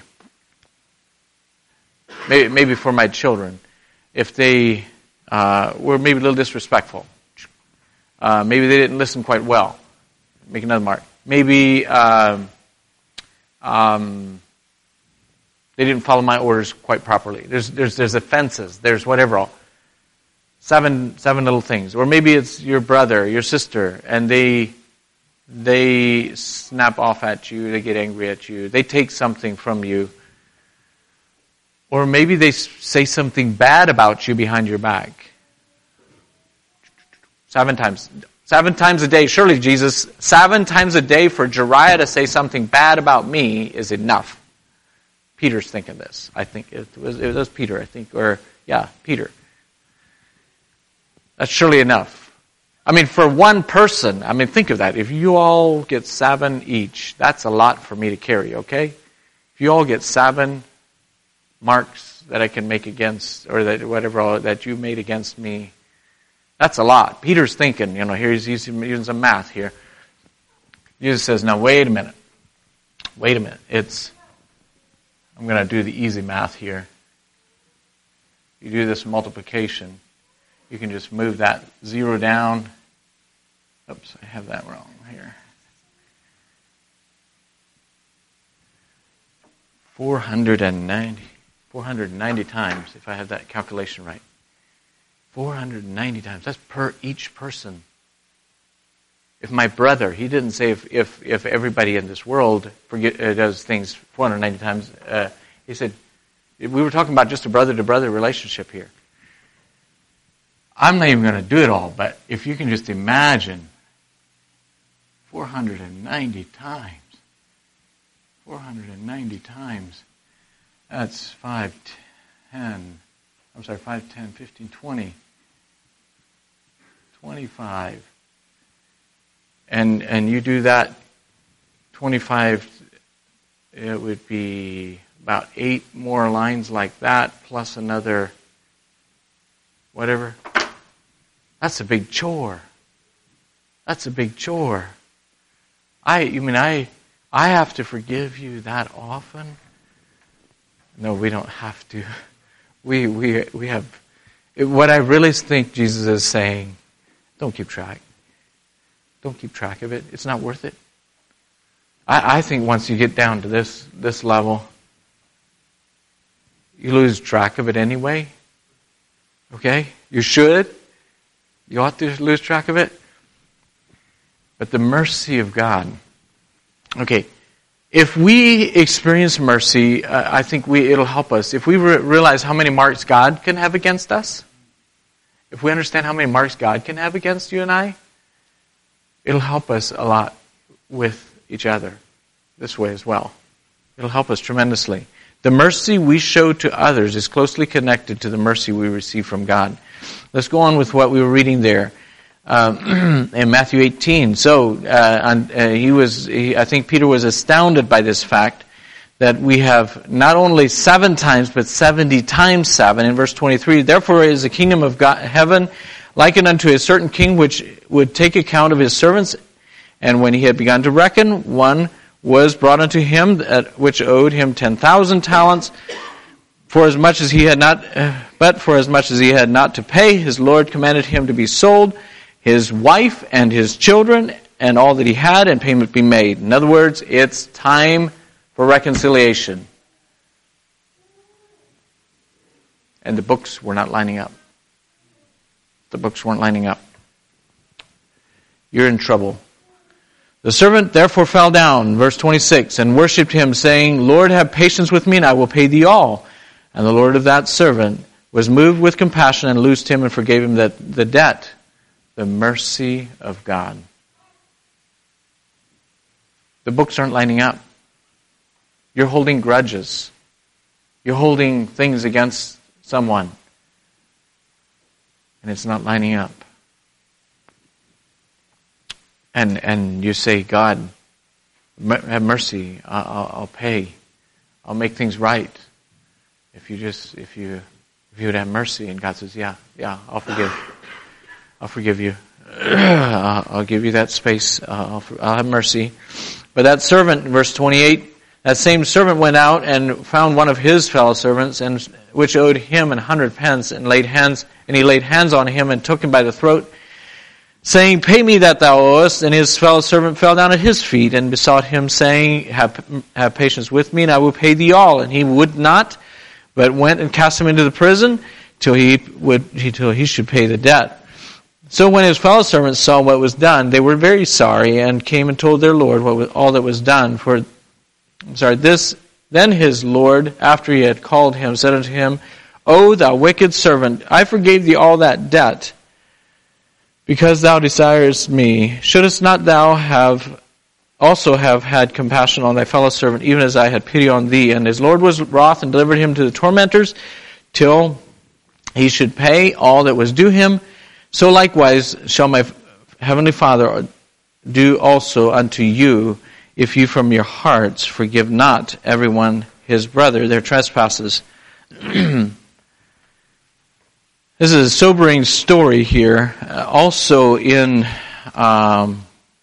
maybe, maybe for my children, if they uh, were maybe a little disrespectful. Uh, maybe they didn't listen quite well. Make another mark. Maybe um, um, they didn't follow my orders quite properly. There's there's there's offenses. There's whatever all. Seven seven little things. Or maybe it's your brother, your sister, and they they snap off at you, they get angry at you, they take something from you. Or maybe they say something bad about you behind your back. Seven times. Seven times a day. Surely, Jesus, seven times a day for Jeriah to say something bad about me is enough. Peter's thinking this. I think it was, it was Peter, I think. Or, yeah, Peter. That's surely enough. I mean, for one person, I mean, think of that. If you all get seven each, that's a lot for me to carry, okay? If you all get seven marks that I can make against, or that whatever that you made against me, that's a lot. Peter's thinking, you know, here he's using, using some math here. Jesus says, now wait a minute. Wait a minute. It's, I'm going to do the easy math here. You do this multiplication. You can just move that zero down. Oops, I have that wrong here. four hundred ninety, four hundred ninety times, if I have that calculation right. four hundred ninety times. That's per each person. If my brother, he didn't say if if, if everybody in this world forget, uh, does things four hundred ninety times. Uh, he said, we were talking about just a brother-to-brother relationship here. I'm not even going to do it all, but if you can just imagine four hundred ninety times, four hundred ninety times, that's five, ten, I'm sorry, five, ten, fifteen, twenty, twenty-five. And, and you do that, twenty-five, it would be about eight more lines like that, plus another whatever. That's a big chore. That's a big chore. I, you mean I, I have to forgive you that often? No, we don't have to. We, we, we have. What I really think Jesus is saying, don't keep track. Don't keep track of it. It's not worth it. I, I think once you get down to this, this level, you lose track of it anyway. Okay? You should. You ought to lose track of it. But the mercy of God. Okay. If we experience mercy, uh, I think we it'll help us. If we re- realize how many marks God can have against us, if we understand how many marks God can have against you and I, it'll help us a lot with each other this way as well. It'll help us tremendously. The mercy we show to others is closely connected to the mercy we receive from God. Let's go on with what we were reading there um, in Matthew eighteen. So uh, on, uh, he was, he, I think Peter was astounded by this fact that we have not only seven times, but seventy times seven. In verse twenty-three, therefore is the kingdom of God, heaven likened unto a certain king which would take account of his servants. And when he had begun to reckon, one was brought unto him that which owed him ten thousand talents. For as much as he had not, uh, but for as much as he had not to pay, his Lord commanded him to be sold, his wife and his children, and all that he had, and payment be made. In other words, it's time for reconciliation. And the books were not lining up. The books weren't lining up. You're in trouble. The servant therefore fell down, verse twenty-six, and worshipped him, saying, Lord, have patience with me, and I will pay thee all. And the Lord of that servant was moved with compassion and loosed him and forgave him that the debt, the mercy of God. The books aren't lining up. You're holding grudges. You're holding things against someone. And it's not lining up. And and you say, God, have mercy. I'll, I'll pay. I'll make things right. If you just, if you, if you would have mercy. And God says, yeah, yeah, I'll forgive. I'll forgive you. I'll give you that space. I'll, I'll have mercy. But that servant, verse twenty-eight, that same servant went out and found one of his fellow servants, and which owed him an hundred pence, and laid hands, and he laid hands on him and took him by the throat, saying, Pay me that thou owest. And his fellow servant fell down at his feet and besought him, saying, Have, have patience with me, and I will pay thee all. And he would not, but went and cast him into the prison till he would, till he should pay the debt. So when his fellow servants saw what was done, they were very sorry, and came and told their Lord what was, all that was done. For, I'm sorry, this, then his Lord, after he had called him, said unto him, O thou wicked servant, I forgave thee all that debt, because thou desirest me. Shouldest not thou have also have had compassion on thy fellow servant, even as I had pity on thee? And his Lord was wroth and delivered him to the tormentors, till he should pay all that was due him. So likewise shall my heavenly Father do also unto you, if you from your hearts forgive not everyone his brother their trespasses. This is a sobering story here. Uh, also in um,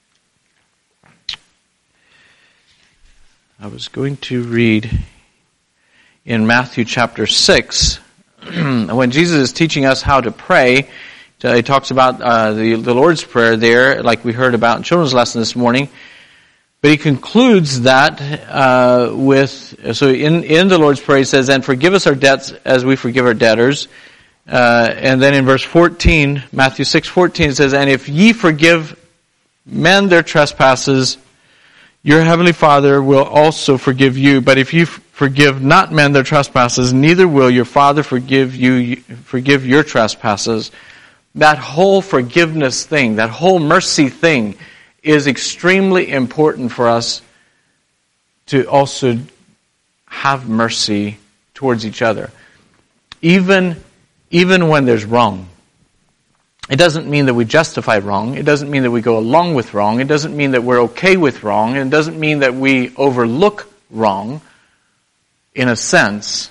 I was going to read in Matthew chapter six, when Jesus is teaching us how to pray. He talks about uh, the, the Lord's Prayer there, like we heard about in children's lesson this morning. But he concludes that uh, with, so in, in the Lord's Prayer he says, And forgive us our debts as we forgive our debtors. Uh, and then in verse fourteen, Matthew six fourteen, it says, And if ye forgive men their trespasses, your heavenly Father will also forgive you. But if you forgive not men their trespasses, neither will your Father forgive you, forgive your trespasses. That whole forgiveness thing, that whole mercy thing is extremely important for us to also have mercy towards each other. Even, even when there's wrong. It doesn't mean that we justify wrong. It doesn't mean that we go along with wrong. It doesn't mean that we're okay with wrong. It doesn't mean that we overlook wrong in a sense.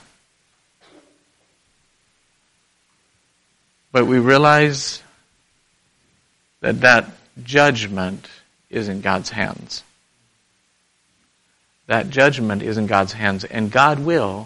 But we realize that that judgment is in God's hands. That judgment is in God's hands, and God will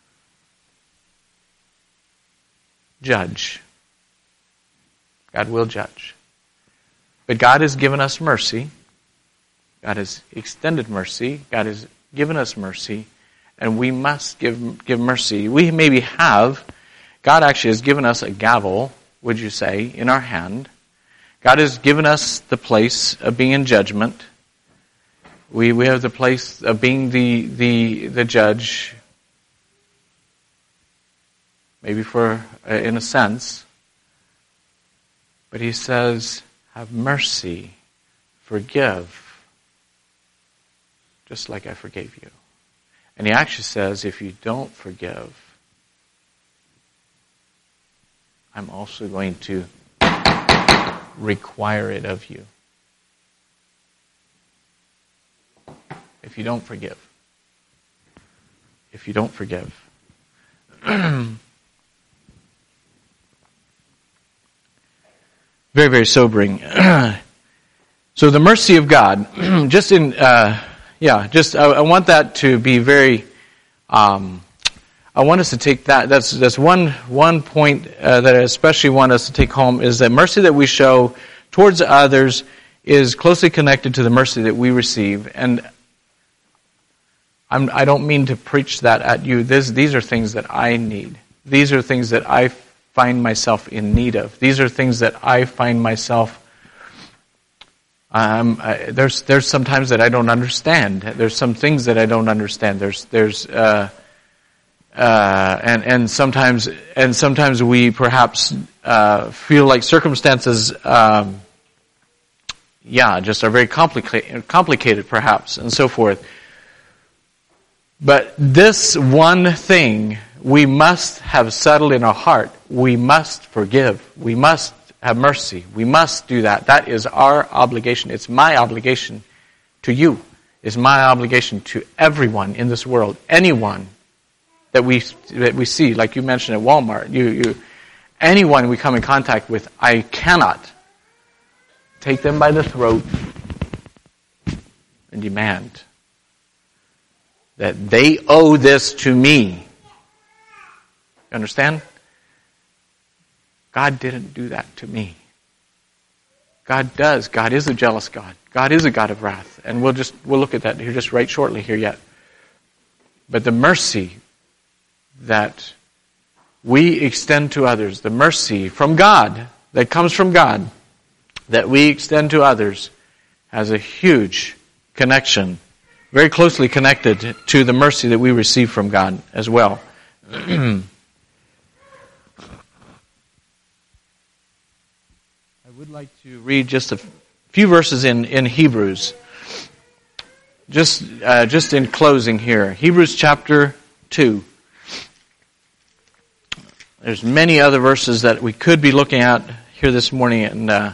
judge. God will judge. But God has given us mercy. God has extended mercy. God has given us mercy, and we must give give mercy. We maybe have God actually has given us a gavel, would you say, in our hand. God has given us the place of being in judgment. We we have the place of being the the the judge, maybe for uh, in a sense. But he says, have mercy, forgive, just like I forgave you. And he actually says, if you don't forgive, I'm also going to require it of you. If you don't forgive. If you don't forgive. Very, very sobering. So the mercy of God, just in, uh, yeah, just I, I want that to be very. Um, I want us to take that. That's that's one one point uh, that I especially want us to take home is that mercy that we show towards others is closely connected to the mercy that we receive. And I'm, I don't mean to preach that at you. This, these are things that I need. These are things that I find myself in need of. These are things that I find myself Um, I, there's there's some times that I don't understand. There's some things that I don't understand. There's there's uh, uh, and and sometimes and sometimes we perhaps uh, feel like circumstances, um, yeah, just are very complicated, complicated perhaps, and so forth. But this one thing we must have settled in our heart: we must forgive. We must have mercy. We must do that. That is our obligation. It's my obligation to you. It's my obligation to everyone in this world. Anyone that we that we see, like you mentioned at Walmart, you, you anyone we come in contact with, I cannot take them by the throat and demand that they owe this to me. You understand? God didn't do that to me. God does. God is a jealous God. God is a God of wrath. And we'll just, we'll look at that here just right shortly here yet. But the mercy that we extend to others, the mercy from God, that comes from God, that we extend to others, has a huge connection, very closely connected to the mercy that we receive from God as well. I would like to read just a few verses in, in Hebrews. Just uh, just in closing here. Hebrews chapter two. There's many other verses that we could be looking at here this morning. And uh,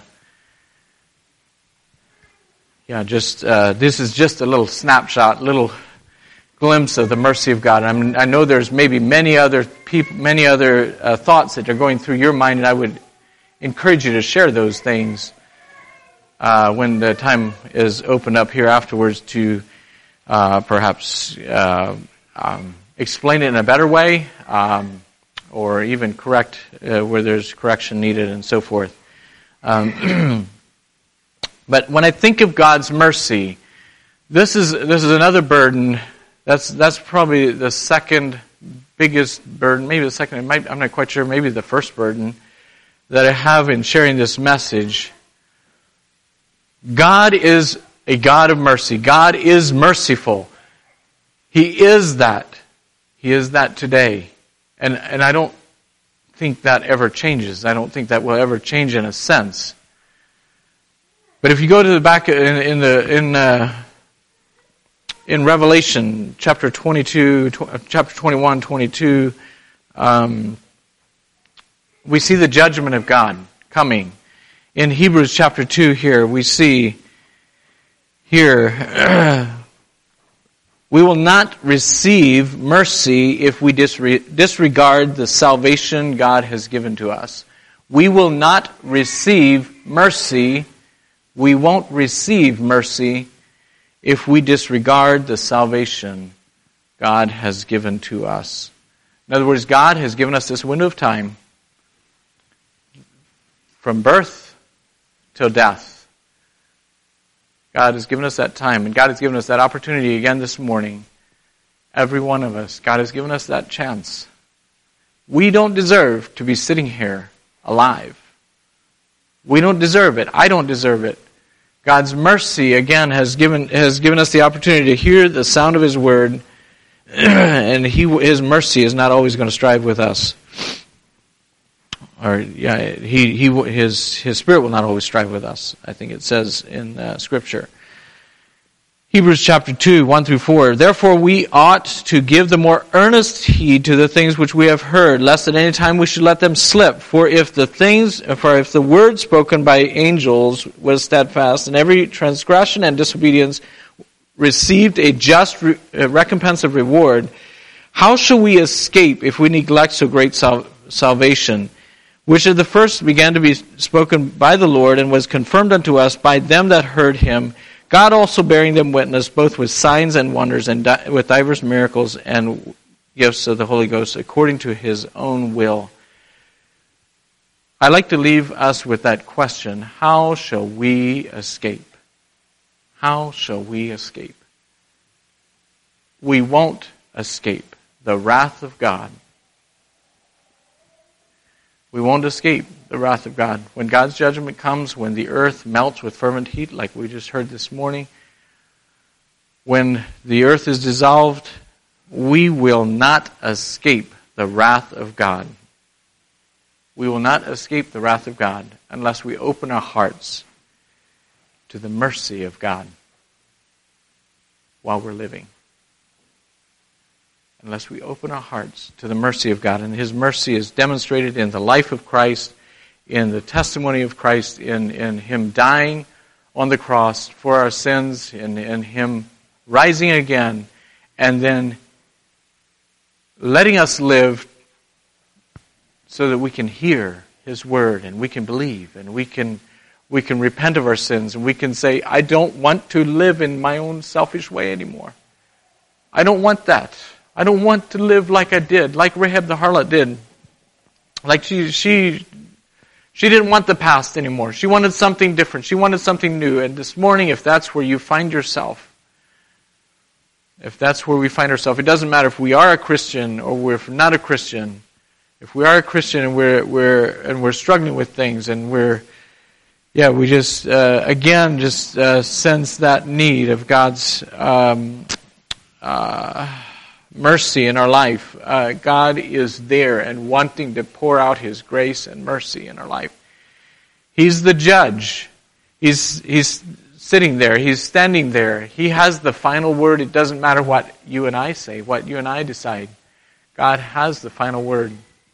yeah, just uh, this is just a little snapshot, little glimpse of the mercy of God. I mean, I know there's maybe many other people, many other uh, thoughts that are going through your mind, and I would encourage you to share those things uh, when the time is opened up here afterwards to uh, perhaps uh, um, explain it in a better way, um, or even correct uh, where there's correction needed, and so forth. Um, but when I think of God's mercy, this is this is another burden. That's that's probably the second biggest burden, maybe the second. It might, I'm not quite sure. Maybe the first burden that I have in sharing this message. God is a God of mercy. God is merciful. He is that. He is that today. And and I don't think that ever changes. I don't think that will ever change in a sense. But if you go to the back in, in the in uh, in Revelation chapter twenty-two, tw- chapter twenty-one, twenty-two, um, we see the judgment of God coming. In Hebrews chapter two here, we see here, we will not receive mercy if we disre- disregard the salvation God has given to us. We will not receive mercy, we won't receive mercy if we disregard the salvation God has given to us. In other words, God has given us this window of time from birth till death. God has given us that time, and God has given us that opportunity again this morning. Every one of us, God has given us that chance. We don't deserve to be sitting here alive. We don't deserve it. I don't deserve it. God's mercy, again, has given has given us the opportunity to hear the sound of His Word, and He His mercy is not always going to strive with us. Or yeah, he he his his spirit will not always strive with us. I think it says in uh, Scripture. Hebrews chapter two, one through four. Therefore we ought to give the more earnest heed to the things which we have heard, lest at any time we should let them slip. For if the things, for if the word spoken by angels was steadfast, and every transgression and disobedience received a just re- uh, recompense of reward, how shall we escape if we neglect so great sal- salvation? Which of the first began to be spoken by the Lord, and was confirmed unto us by them that heard him, God also bearing them witness, both with signs and wonders, and di- with divers miracles and gifts of the Holy Ghost, according to His own will. I'd like to leave us with that question: how shall we escape? How shall we escape? We won't escape the wrath of God. We won't escape the wrath of God. When God's judgment comes, when the earth melts with fervent heat, like we just heard this morning, when the earth is dissolved, we will not escape the wrath of God. We will not escape the wrath of God unless we open our hearts to the mercy of God while we're living. Unless we open our hearts to the mercy of God. And His mercy is demonstrated in the life of Christ, in the testimony of Christ, in, in Him dying on the cross for our sins, in, in Him rising again, and then letting us live so that we can hear His word and we can believe and we can we can repent of our sins and we can say, I don't want to live in my own selfish way anymore. I don't want that. I don't want to live like I did, like Rahab the harlot did. Like she she she didn't want the past anymore. She wanted something different. She wanted something new. And this morning, if that's where you find yourself, if that's where we find ourselves, it doesn't matter if we are a Christian or we're not a Christian. If we are a Christian and we're we're and we're struggling with things and we're yeah we just uh, again just uh, sense that need of God's um, uh, mercy in our life. Uh, God is there and wanting to pour out His grace and mercy in our life. He's the judge. He's he's sitting there. He's standing there. He has the final word. It doesn't matter what you and I say, what you and I decide. God has the final word.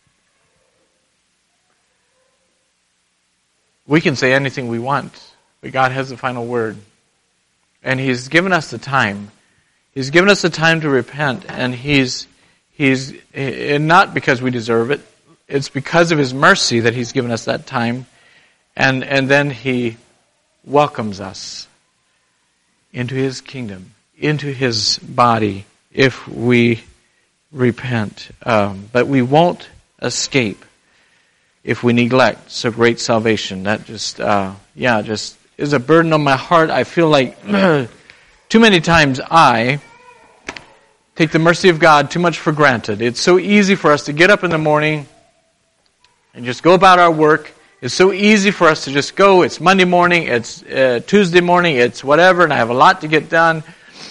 We can say anything we want, but God has the final word. And He's given us the time. He's given us the time to repent, and He's He's and not because we deserve it. It's because of His mercy that He's given us that time. And and then He welcomes us into His kingdom, into His body, if we repent. Um, but we won't escape if we neglect so great salvation. That just, uh, yeah, just is a burden on my heart. I feel like too many times I take the mercy of God too much for granted. It's so easy for us to get up in the morning and just go about our work. It's so easy for us to just go. It's Monday morning, it's uh, Tuesday morning, it's whatever, and I have a lot to get done.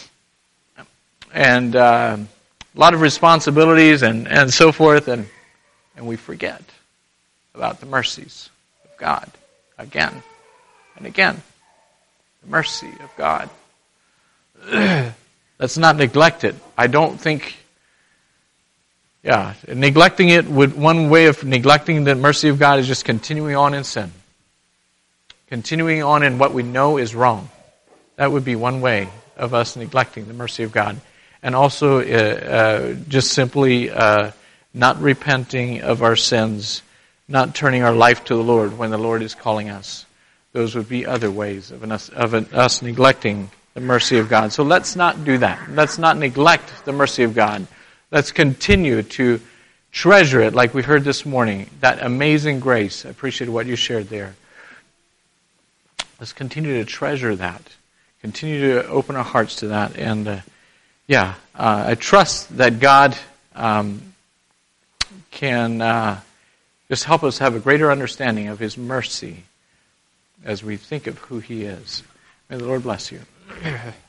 And uh, a lot of responsibilities and, and so forth, and and we forget about the mercies of God again and again. The mercy of God. Let's not neglect it. I don't think, yeah, neglecting it, would one way of neglecting the mercy of God is just continuing on in sin. Continuing on in what we know is wrong. That would be one way of us neglecting the mercy of God. And also uh, uh, just simply uh, not repenting of our sins, not turning our life to the Lord when the Lord is calling us. Those would be other ways of us, of us neglecting the mercy of God. So let's not do that. Let's not neglect the mercy of God. Let's continue to treasure it like we heard this morning. That amazing grace. I appreciate what you shared there. Let's continue to treasure that. Continue to open our hearts to that. And uh, yeah, uh, I trust that God um, can uh, just help us have a greater understanding of His mercy as we think of who He is. May the Lord bless you.